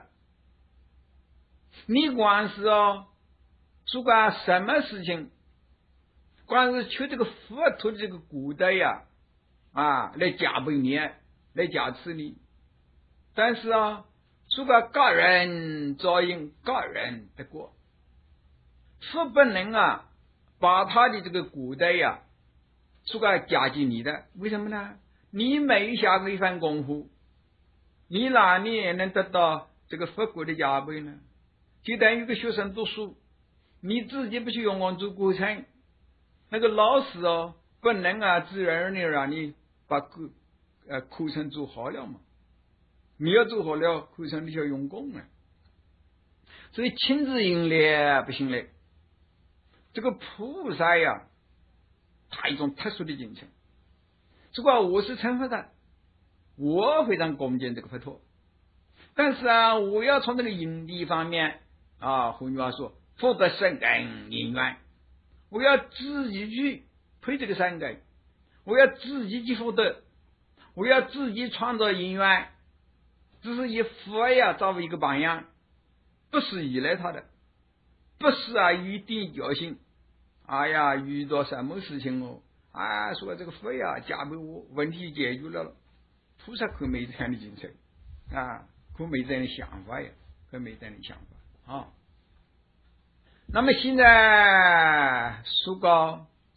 你光是不管什么事情，光是求这个佛陀的这个古德来加倍你，来加持你，但是不管个人造因，个人得过，佛不能把他的这个古德不管加给你的。为什么呢？你没下过一番功夫，你哪里能得到这个佛果的加倍呢？就等于一个学生读书，你自己不去用功做过程，那个老师不能自然而然让你把课程做好了嘛。你要做好了课程，你就要用功所以亲自引领不行了。这个菩萨他一种特殊的精神。如果我是成佛的，我非常恭敬这个佛陀，但是我要从这个因地方面换句话说，获得善根因缘，我要自己去配这个善根，我要自己去获得，我要自己创造因缘，只是以佛作为一个榜样，不是依赖他的，不是一定侥幸遇到什么事情说这个佛加倍我问题解决了，菩萨可没这样的精神可没这样的想法可没这样的想法那么现在说到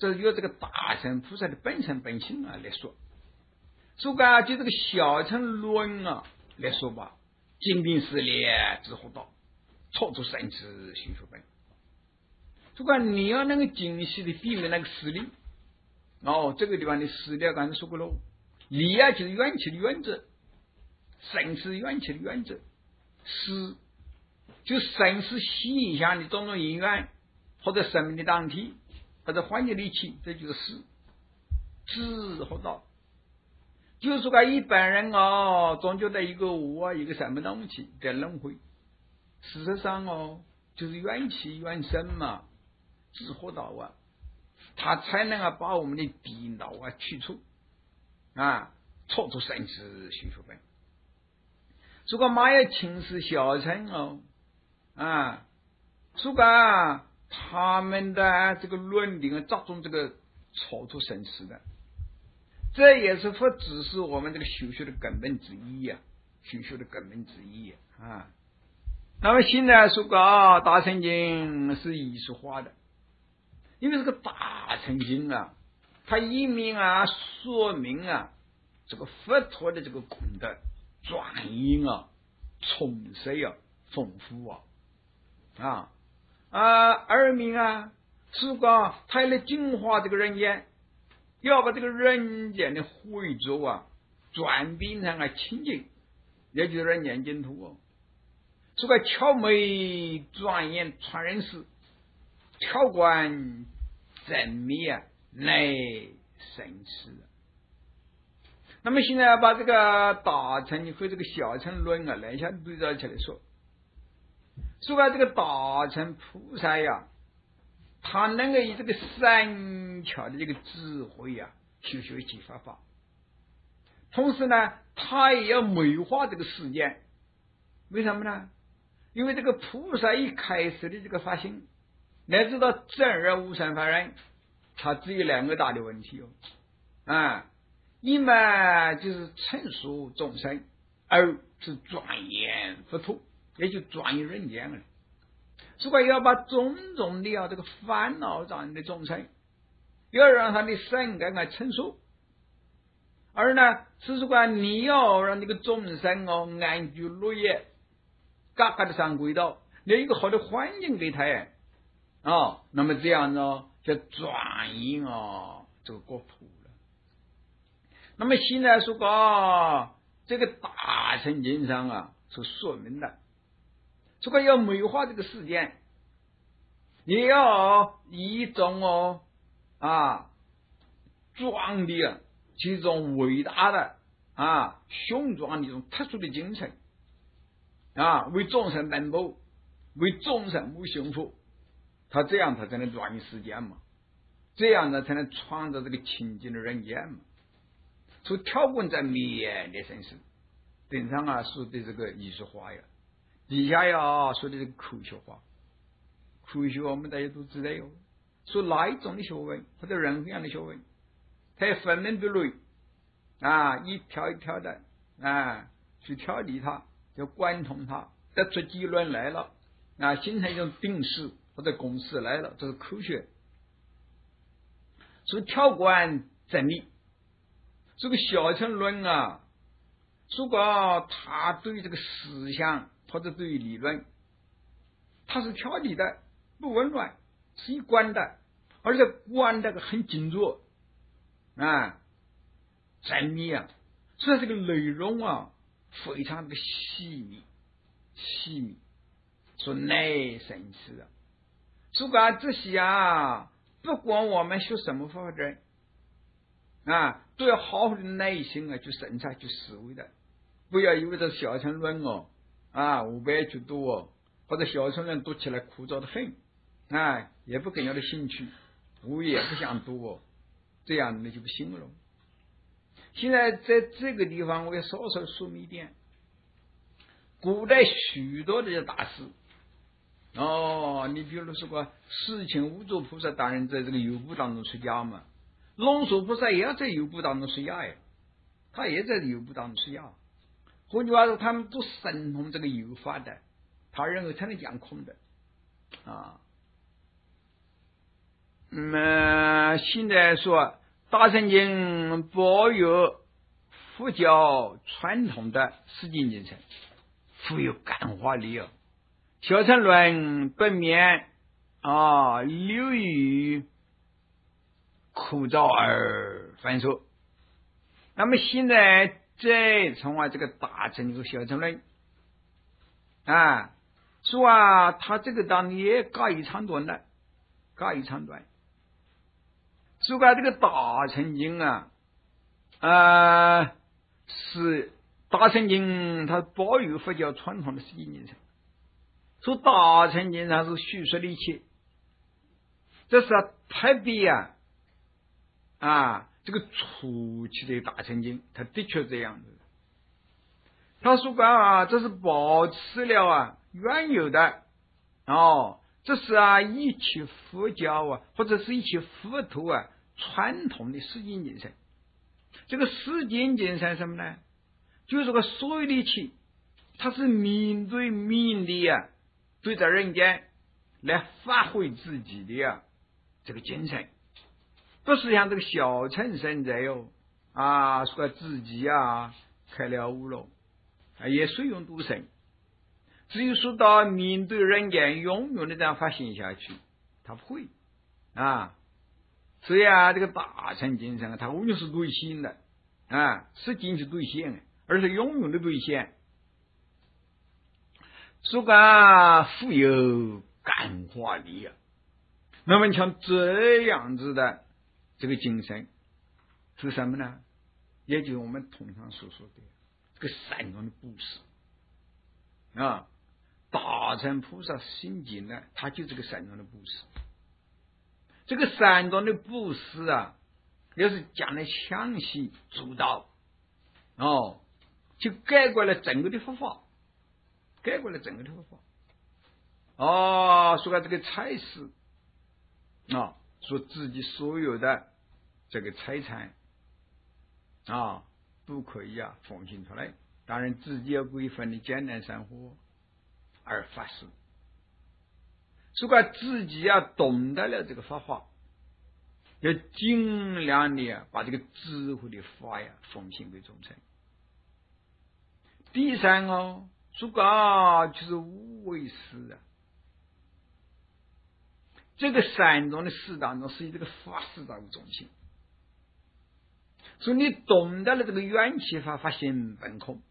这由这个大乘菩萨的本身本性啊来说。所以啊，就这个小乘论啊来说吧，经定是列之后道，错出生死修学本。如果你要能够精细的避免那个实力，这个地方的实力刚才说过了，理啊就是缘起的原则，生是缘起的原则，是就生是现象的种种因缘，或者生命的当体，或者环境的一起，这就是事。知和道，就是说一般人总觉得一个我一个什么东西在轮回，事实上就是缘起缘生嘛，知和道啊，他才能把我们的地脑去除错出生死修学本。如果马也轻视小乘如果他们的这个论点着重这个错出生死的，这也是不只是我们这个修学的根本之一修学的根本之一那么现在说大乘经是艺术化的，因为这个大乘经它一面说明这个佛陀的这个功德转因充实丰富二面是它来净化这个人间，要把这个人间的秽浊转变成清净，也就是人间净土这个巧美转眼传人世，调观真灭乃生死。那么现在把这个大乘和这个小乘论来相对照起来说，这个大乘菩萨他能够以这个善巧的这个智慧修学其法，同时呢他也要美化这个世间。为什么呢？因为这个菩萨一开始的这个发心，乃至到正而无生法忍，他只有两个大的问题一嘛就是成熟众生，二是转眼佛陀，也就转移人间了。所以要把种种的这个烦恼障的众生，要让他的身根成熟，而呢是你要让这个众生安居乐业，嘎嘎的上轨道，有一个好的环境给他那么这样呢就转移这个国土了。那么现在这个大乘经上所说明的，要美化这个世间，也要以一种壮的这种伟大的雄壮的一种特殊的精神为众生奔波，为众生谋幸福，他这样他才能转移世间嘛，这样呢才能创造这个清净的人间嘛。所以调观在灭的生死，顶上说的这个艺术化底下说的这个科学化。科学我们大家都知道说哪一种的学问或者任何样的学问，它要分门别类一条一条的去调理它，要贯通它，得出结论来了形成一种定式或者公式来了，这是科学。所以调观缜密，这个小乘论如果他对这个思想或者对于理论，他是条理的，不紊乱，是一贯的，而且观的很精准缜密所以这个内容非常的细密，说内生死如果这些不管我们学什么法的都要好好的耐心去审查去思维的，不要以为这小乘论500去读或者小乘论读起来枯燥的很也不更有的兴趣，我也不想读这样的就不行了。现在在这个地方我要稍稍说明一点，古代许多的大师你比如说释请无著菩萨大人在这个有部当中出家嘛，龙树菩萨也要在有部当中出家他也在有部当中出家。换句话说，他们都神通这个有法的，他认为才能讲空的现在说大乘经保有佛教传统的实践精神，富有感化力哦。小乘论本面流于枯燥而繁琐。那么现在再从这个大乘这个小乘论说他这个当中也加以长短的，说这个大乘经是大乘经它保有佛教传统的实践精神。说大乘经上是叙述的一切，这是特别这个初期的大乘经，它的确这样子。他说这是保持了原有的这是一切佛教或者是一切佛陀传统的实践精神。这个实践精神什么呢？就是这个所有的一切，它是面对面的对在人间来发挥自己的这个精神，不是像这个小乘生在说自己开了悟了，也随用度生。至于说到面对人间永远的这样发现下去，他不会所以这个大乘精神它永远是兑现的是进去兑现的，而是永远的兑现。说富有感化力那么像这样子的这个精神是什么呢？也就是我们通常所说的这个善良的布施大乘菩萨心经呢，它就这个善良的布施。这个善良的布施要是讲的详细周到就概括了整个的佛法，说这个财施说自己所有的这个财产都可以奉献出来，当然自己要规范的简单生活而发誓。说自己懂得了这个法法，要尽量的把这个智慧的法奉献给众生。第三说就是无为师这个善良的事当中是以这个法师作为中心。所以你懂得了这个缘起法，发现本空，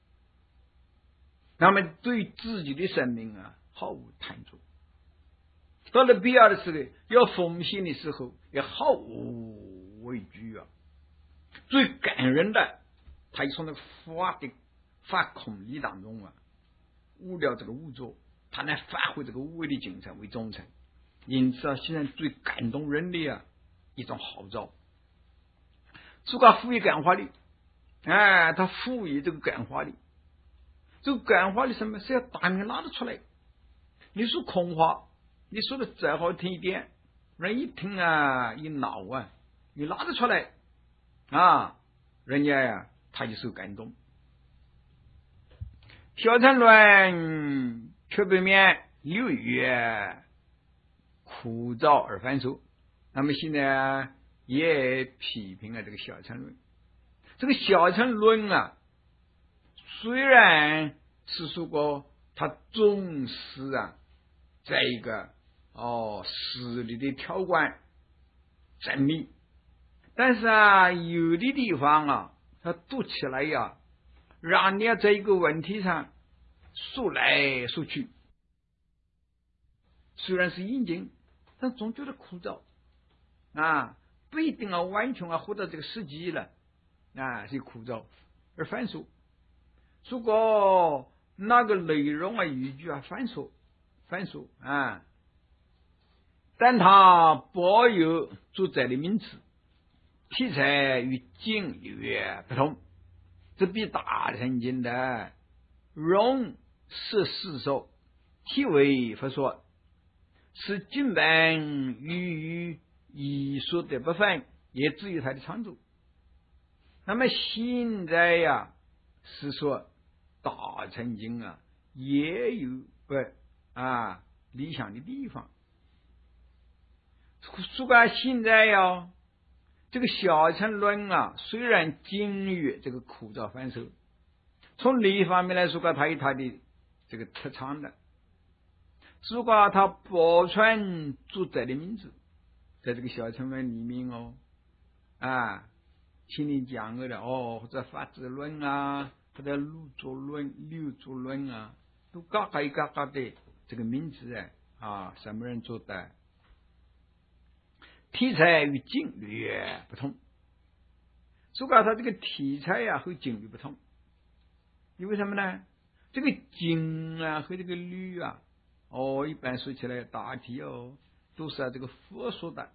那么对自己的生命毫无贪着，到了必要的时候要奉献的时候也毫无畏惧最感人的，他从那个法空理当中悟了这个无着，他来发挥这个无为的精神为忠诚。因此现在最感动人的一种号召。说赋予感化力他赋予这个感化力，这个感化力什么是要大名拿得出来。你说空话，你说的再好听一点，人一听一恼你拿得出来人家他就受感动。小乘论却不免流于枯燥而繁琐。那么现在也批评这个小乘论。这个小乘论虽然是说过他重视在一个实力的条贯缜密，但是有的地方他读起来让你在一个问题上说来说去，虽然是引经，但总觉得枯燥不一定完全获得这个实际了是枯燥而繁琐。如果那个内容语句繁琐但它保有主宰的名词，题材与经略不同，这比大乘经的容是世说，题为佛说，是经本与艺术的部分，也至于它的长度。那么现在是说大乘经也有不理想的地方。 如果现在这个小乘论啊，虽然精于这个枯燥反射，从另一方面来说，它有它的这个特长的。如果它保存主宰的名字，在这个小乘论里面请你讲的或者法治论啊，或者六祖论啊，都各有各的这个名字什么人做的？题材与经略不同，如果它这个题材和经略不同，因为什么呢？这个经和这个律一般说起来大体都是这个佛说的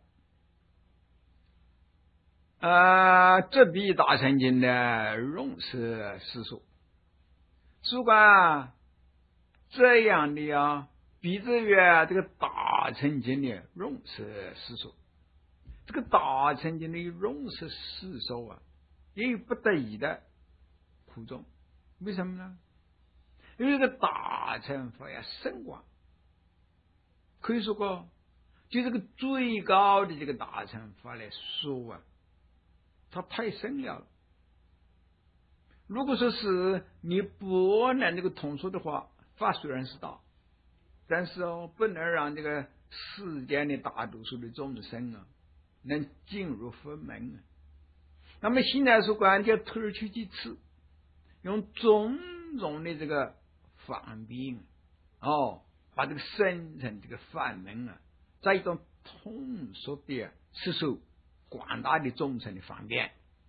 这比大乘经的容是世说。如果这样的比之于这个大乘经的容是世说，这个大乘经的容是世说也有不得已的苦衷。为什么呢？因为这个大乘法深广，可以说就这个最高的这个大乘法来说它太深了。如果说是你不能这个通说的话，法虽然是大，但是不能让这个世间的大多数的众生能进入佛门那么现在说关键推而求其次，用种种的这个方便把这个深层这个法门在一种通俗的是受广大的众生的方便，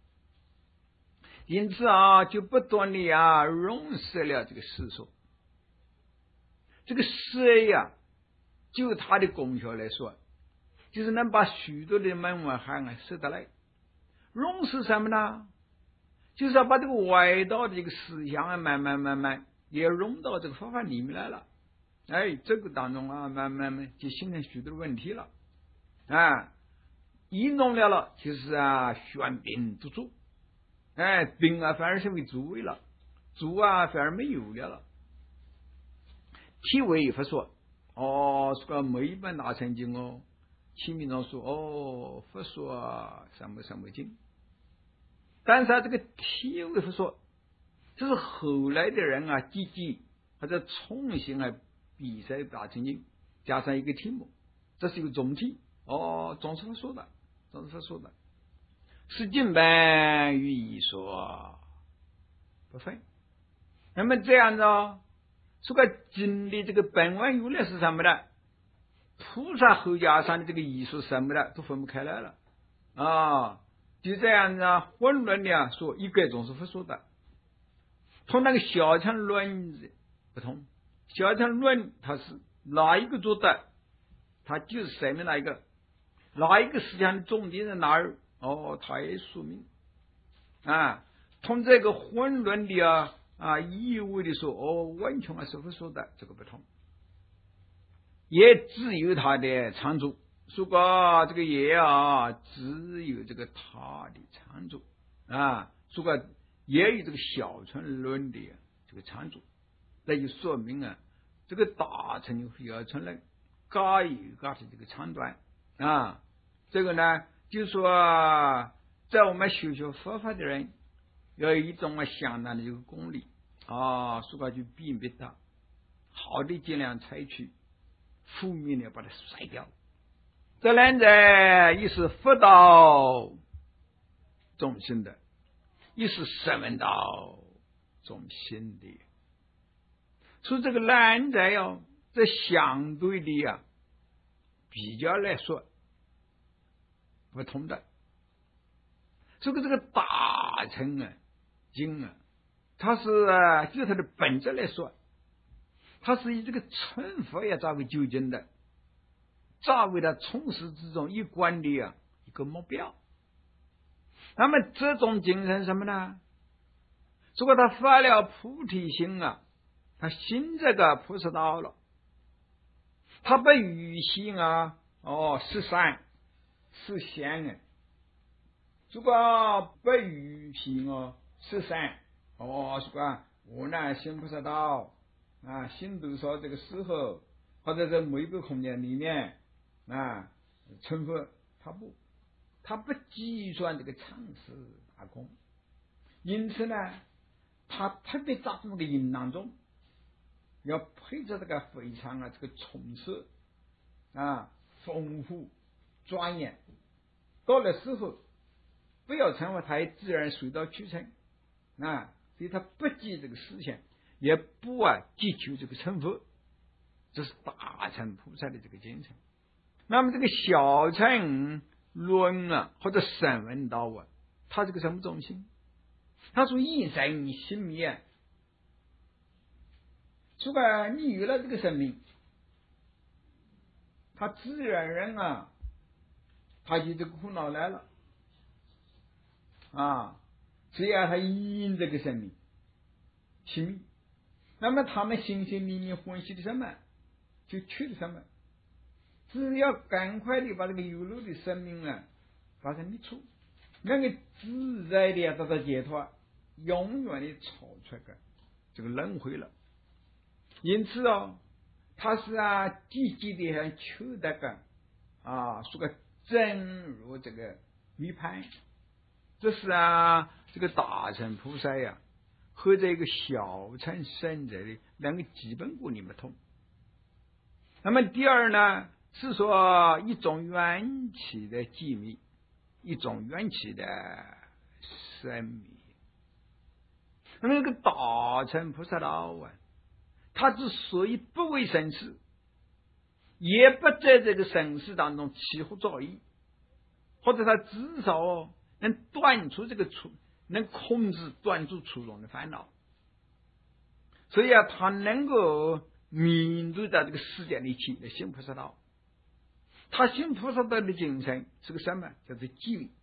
因此就不断的容摄了这个世说。这个摄就它的功效来说，就是能把许多的门外汉摄得来。容是什么呢？就是要把这个外道的这个思想慢慢也融到这个佛法里面来了。这个当中慢慢就形成许多的问题了一弄了就是玄病不足病反而成为诸位了，诸反而没有了。体为佛说说每一本大乘经清明中说佛说什么什么经，但是这个体为佛说，这是后来的人积极或者重新比赛大乘经，加上一个题目，这是一个总体总是佛说的，是经本与义说不分。那么这样子这个经的这个本文原来是什么的，菩萨后加上的这个艺术什么的都分不开来了就这样子混乱的说一个总是佛说的，同那个小乘论不同。小乘论它是哪一个做的，它就是什么哪一个思想的重点在哪儿它也说明同这个混乱的意味的说完全是佛说的，这个不同，也只有它的长处。如果这个也只有这个它的长处如果也有这个小乘论的这个长处，那就说明这个大乘小乘论各有各的这个长短这个呢就是说在我们学佛法的人要有一种相当的这个功力说就辨别它，好的尽量采取，负面的把它筛掉。这两者一是佛道众生的，一是声闻道众生的，所以这个两者这相对的比较来说不同的。这个大乘经它是就它的本质来说，它是以这个成佛作为究竟的，作为它从始至终一贯的一个目标。那么这种精神什么呢？如果他发了菩提心他信这个菩萨道了，他不于心是善是贤如果不于心是善说我呢信菩萨道信多少这个时候，或者在某一个空间里面成佛他不计算这个常识大空，因此呢，他特别在这个淫当中要配着这个非常这个充实丰富庄严，到了时候不要成为他自然水到渠成所以他不计这个事情，也不急求这个成佛，这是大乘菩萨的这个精神。那么这个小乘论或者声闻道它这个什么中心？他说一生性灭，如果你有了这个生命，他自然人他就这个苦恼来了只要他因这个生命性命，那么他们心心里面欢喜的什么，就去的什么。只要赶快的把这个有漏的生命把它灭除，能够自在的得到解脱，永远的超出这个轮回了。因此他是积极的求得说个真如这个涅槃。这是这个大乘菩萨和这个小乘圣者的两个基本观念不同。那么第二呢，是说一种缘起的机密，一种缘起的神秘。那么这个大乘菩萨道他之所以不为生死，也不在这个生死当中起乎造诣，或者他至少能断除能控制断除初中的烦恼，所以他能够面对到这个世间的一切的行菩萨道。他行菩萨道的精神是个什么？叫做机密。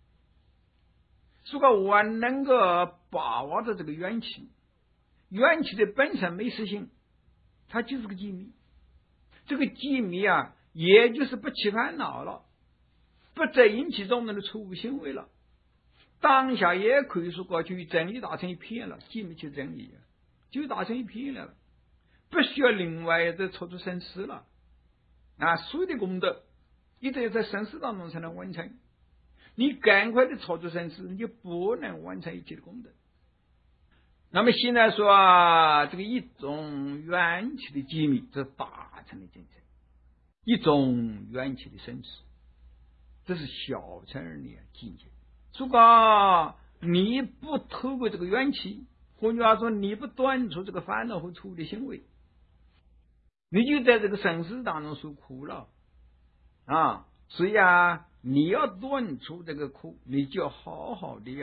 如果我能够把握到这个缘起，缘起的本身没实性，它就是个机密。这个机密也就是不起烦恼了，不再引起众人的错误行为了。当下也可以说过去与真理达成一片了，机密就是真理就达成一片了，不需要另外再抽出生死了所有的功德一直要在生死当中才能完成，你赶快的抽出生死，你就不能完成一切的功德。那么现在说这个一种缘起的机密，这是大乘的精神；一种缘起的生死，这是小乘人的境界。如果你不透过这个缘起，换句话说，你不断除这个烦恼和错误的行为，你就在这个生死当中受苦了所以你要断除这个苦，你就要好好的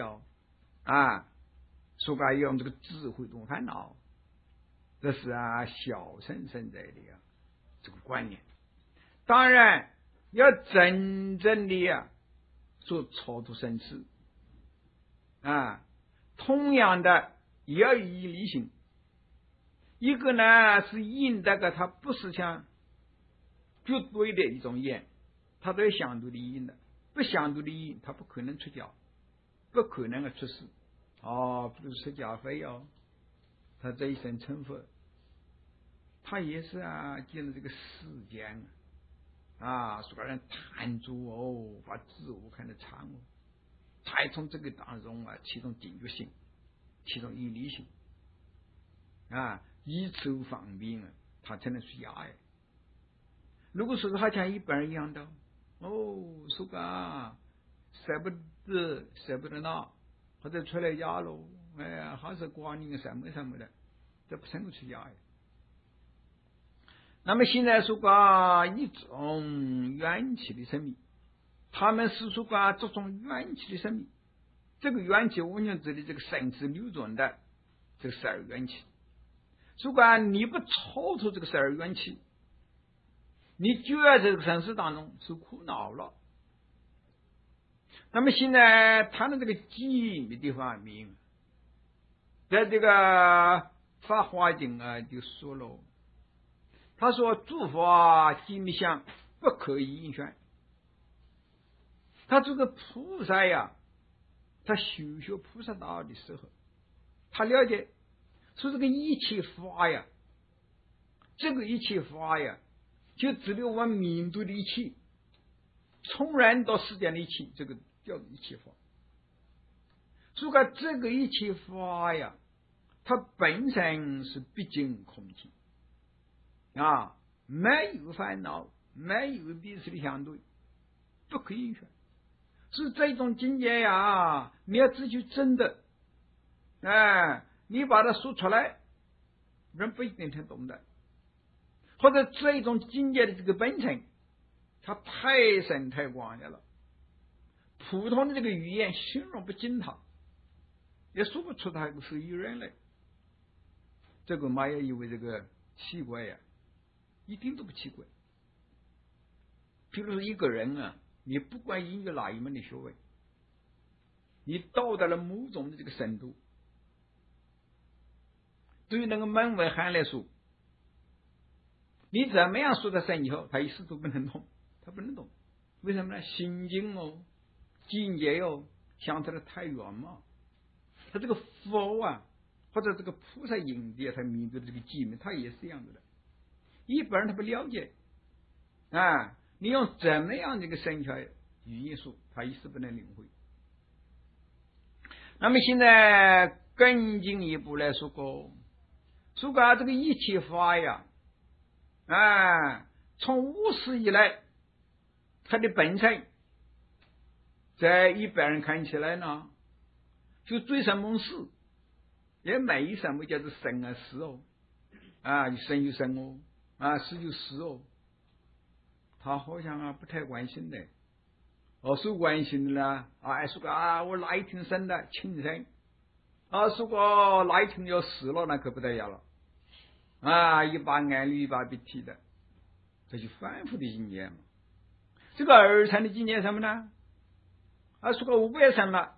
说该用这个智慧断烦恼，这是小乘圣者的这个观念。当然要真正的做超度生死同样的也要以理性。一个呢是因它不是像绝对的一种因，它都有相对的因的，不相对的因它不可能出家，不可能出世比如释迦佛他这一生成佛，他也是进入这个世间说让人贪著把自我看得长他也从这个当中启动警觉性，启动毅力性以求方便他才能出家如果说是他像一般人一样的说个舍不得拿，或者出来家喽还是管你什么的，这不能够出家那么现在说个一种缘起的生命，他们是说个这种缘起的生命，这个缘起我们指的这个生死流转的这个12缘起。如果你不超出这个12缘起，你就在这个生死当中受苦恼了。那么现在谈到这个机密的方面，在这个法华经就说了，他说诸法机密相不可以应选。他这个菩萨他修菩萨道的时候，他了解说这个一切法这个一切法就指的我们面对的一切从人到世间的一切，这个叫一切法。所以说这个一切法呀，它本身是毕竟空寂啊，没有烦恼，没有彼此的相对，不可以选。是这种境界呀，你要自己真的，你把它说出来，人不一定听懂的。或者这种境界的这个本身，它太深太广的了，普通的这个语言形容不尽它，也说不出它是一人来。这个马也以为这个奇怪呀，一点都不奇怪。譬如说一个人啊，你不管应有哪一门的学问，你到达了某种的这个深度，对于那个门外汉来说，你怎么样说他深以后，他一时都不能懂，他不能懂。为什么呢？心境境界相差的太远嘛。他这个佛啊，或者这个菩萨因地，他面对的这个机密，他也是一样的。一般人他不了解你用怎么样的一个深巧语言说，他一时不能领会。那么现在更进一步来说这个一切法呀，从无始以来，它的本身，在一般人看起来呢，就最什么事，也没什么叫做生啊死有生有生死有死他好像不太关心的。所关心的呢说我哪一天生的轻生如果哪一天要死了，那可不得了了一把眼泪一把鼻涕的，这就反复的经验嘛。这个二层的经验什么呢？说我不要生了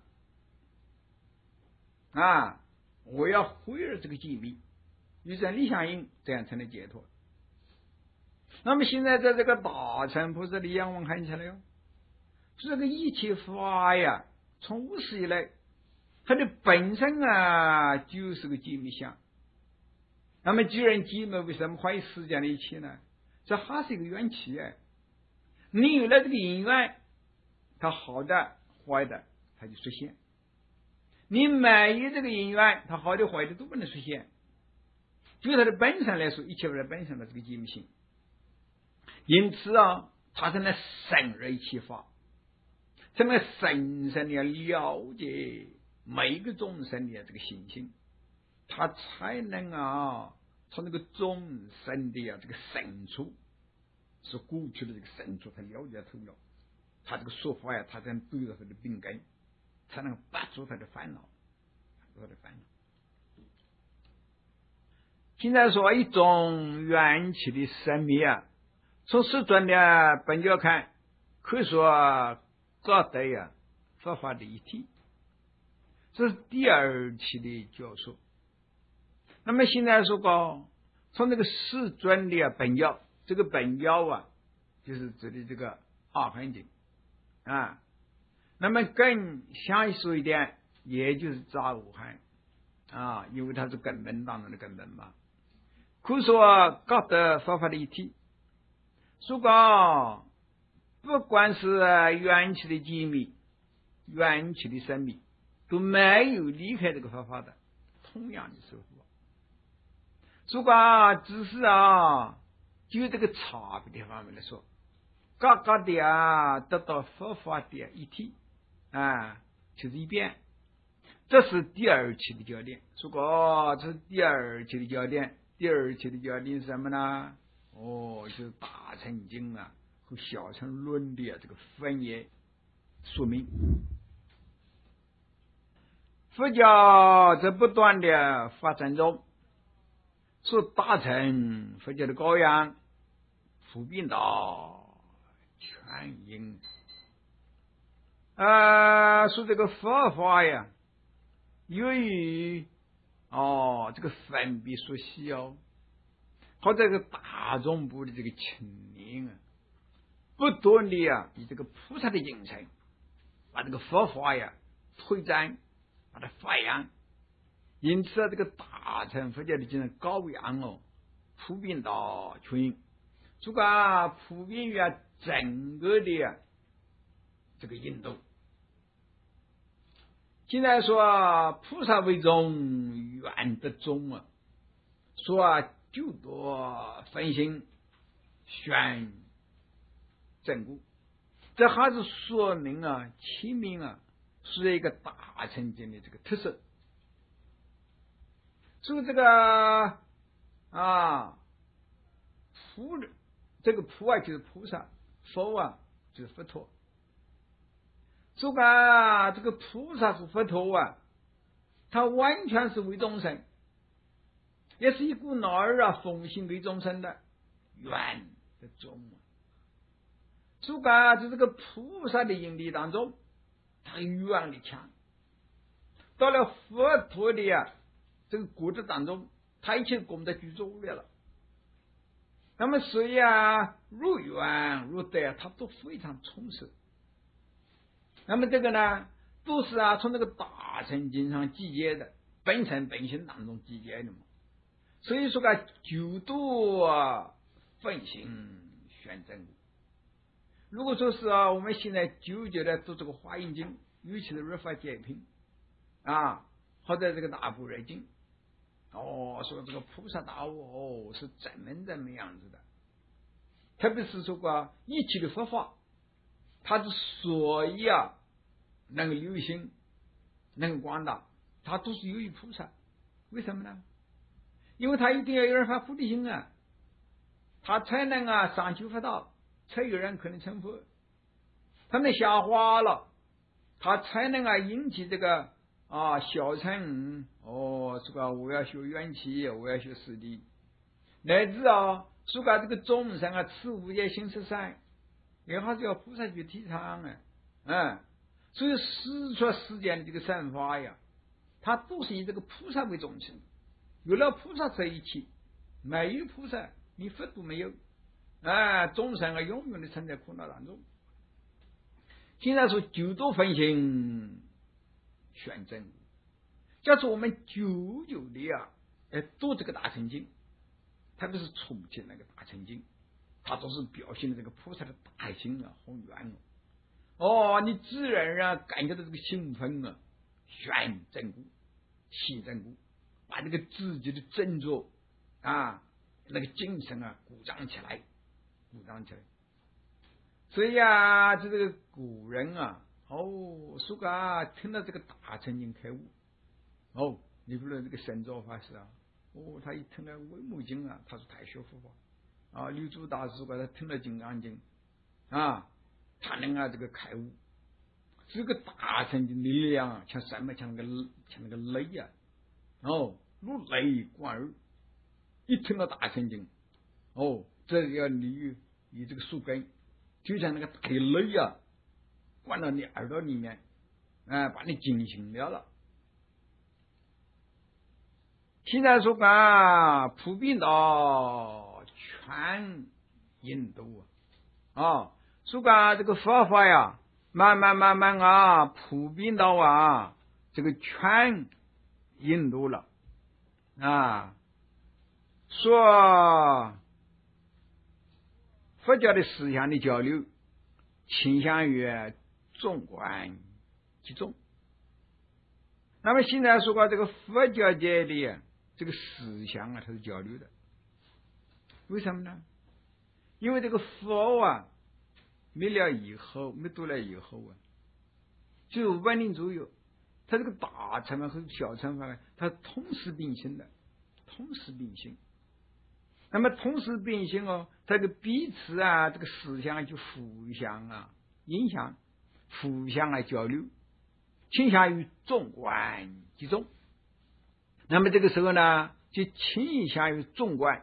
我要毁了这个机密，与真理相应，这样才能解脱。那么现在在这个大乘菩萨的眼光看起来这个一切法呀，从无始以来，它的本身就是个机密相。那么既然机密，为什么会世间的一切呢？这还是一个缘起你有了这个因缘，它好的坏的它就出现；你没有这个因缘，它好的坏的都不能出现。就它的本身来说，一切法的本身的这个机密性，因此它才能生而一切法，才能深深的了解每个众生的这个心性，他才能从那个众生的这个深处，是过去的这个深处，他了解透了，他这个说法他才能对到他的病根，才能拔除他的烦恼，现在说一种缘起的生灭从世尊的本教看，可以说各得佛法的一体，这是第二期的教授。那么现在说从这个世尊的本教，这个本教就是指的这个阿含经那么更详细说一点，也就是杂五含因为它是根本当中的根本嘛，可以说各得佛法的一体。说不管是缘起的机密，缘起的生命，都没有离开这个佛法的，同样的收获。如果只是就这个差别的方面来说，各个的得到佛法的一体就是一遍。这是第二期的焦点。如果这是第二期的焦点，第二期的焦点是什么呢？就是大乘经和小乘论的这个分野说明。佛教在不断的发展中，是大乘佛教的羔羊，普遍到全因说这个佛法由于这个分别所需和这个大众部的这个清明不断的以这个菩萨的精神，把这个佛法推展，把它发扬。因此这个大乘佛教的精神羔羊普遍到全，这个普遍于整个的这个引导。现在说菩萨为宗，愿得宗啊，说九多分心，选正果，这还是说明啊，清明啊是一个大乘经的这个特色。所以这个菩这个菩啊就是菩萨，佛啊就是佛陀。这个菩萨是佛陀啊，他完全是为众生，也是一股脑儿啊，奉行为众生的愿的宗。在这个菩萨的因力当中，他愿力强；到了佛陀的这个果子当中，他一切功德具足了。那么所以入愿入德，他都非常充实。那么这个呢，都是从这个大乘经上集结的，本诚本性当中集结的嘛。所以说九度分行选正果。如果说是我们现在纠结的读这个华严经，尤其是入法界品或者这个大般若经，说这个菩萨道是怎么样子的，特别是说一切的佛法，它之所以能够流行，能够广大，它都是由于菩萨。为什么呢？因为他一定要有人发菩提心他才能上求佛道，才有人可能成佛。他们下化了，他才能引起这个小乘这个我要学缘起，我要学四谛，乃至这个众生持无业行识善，也还是要菩萨去提倡所以实说世间的这个善法它都是以这个菩萨为中心。有了菩萨在一起，没有菩萨你佛都没有众生永远的存在苦恼当中。现在说九度分行选正果，假如我们久的读这个大乘经，特别是初期那个大乘经，它都是表现了这个菩萨的大心和愿你自然感觉到这个兴奋选正果起正果，把这个自己的振作那个精神鼓掌起来。所以这个古人说听到这个大乘经开悟你比如这个神咒法师他一听了维摩经他说太学佛法吕祖大师他听了金刚经他能这个开悟。这个大乘经的力量像什么？像那个雷如雷贯耳。一听到大乘经这要你这个树根，就像那个大的雷灌到你耳朵里面把你惊醒了。现在说普遍道全引导说这个佛法慢慢普遍到这个全引导了说佛教的思想的交流倾向于纵观集中。那么现在说这个佛教界的这个思想它是交流的。为什么呢？因为这个佛没读了以后就万年左右，它这个大乘和小乘法它同时并行的，那么同时并行它这个彼此这个思想就互相影响，互相交流，倾向于纵观集中。那么这个时候呢，就倾向于纵观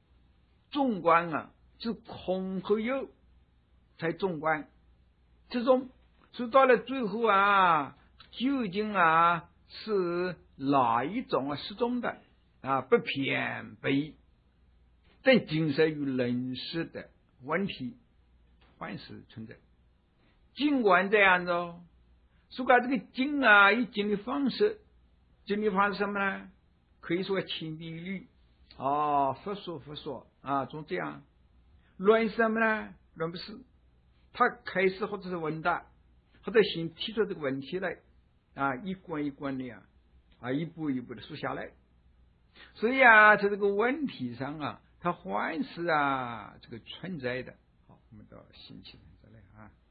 是空和有才纵观之中，所以到了最后究竟是哪一种适中的不偏不倚，但精神与人事的问题还是存在。尽管这样子说这个经以经的方式什么呢？可以说亲笔律佛说总这样。论什么呢？论不是他开始或者是问答或者先提出这个问题来一关一关的一步一步的数下来。所以在这个问题上它还是这个存在的。好，我们到星期三再来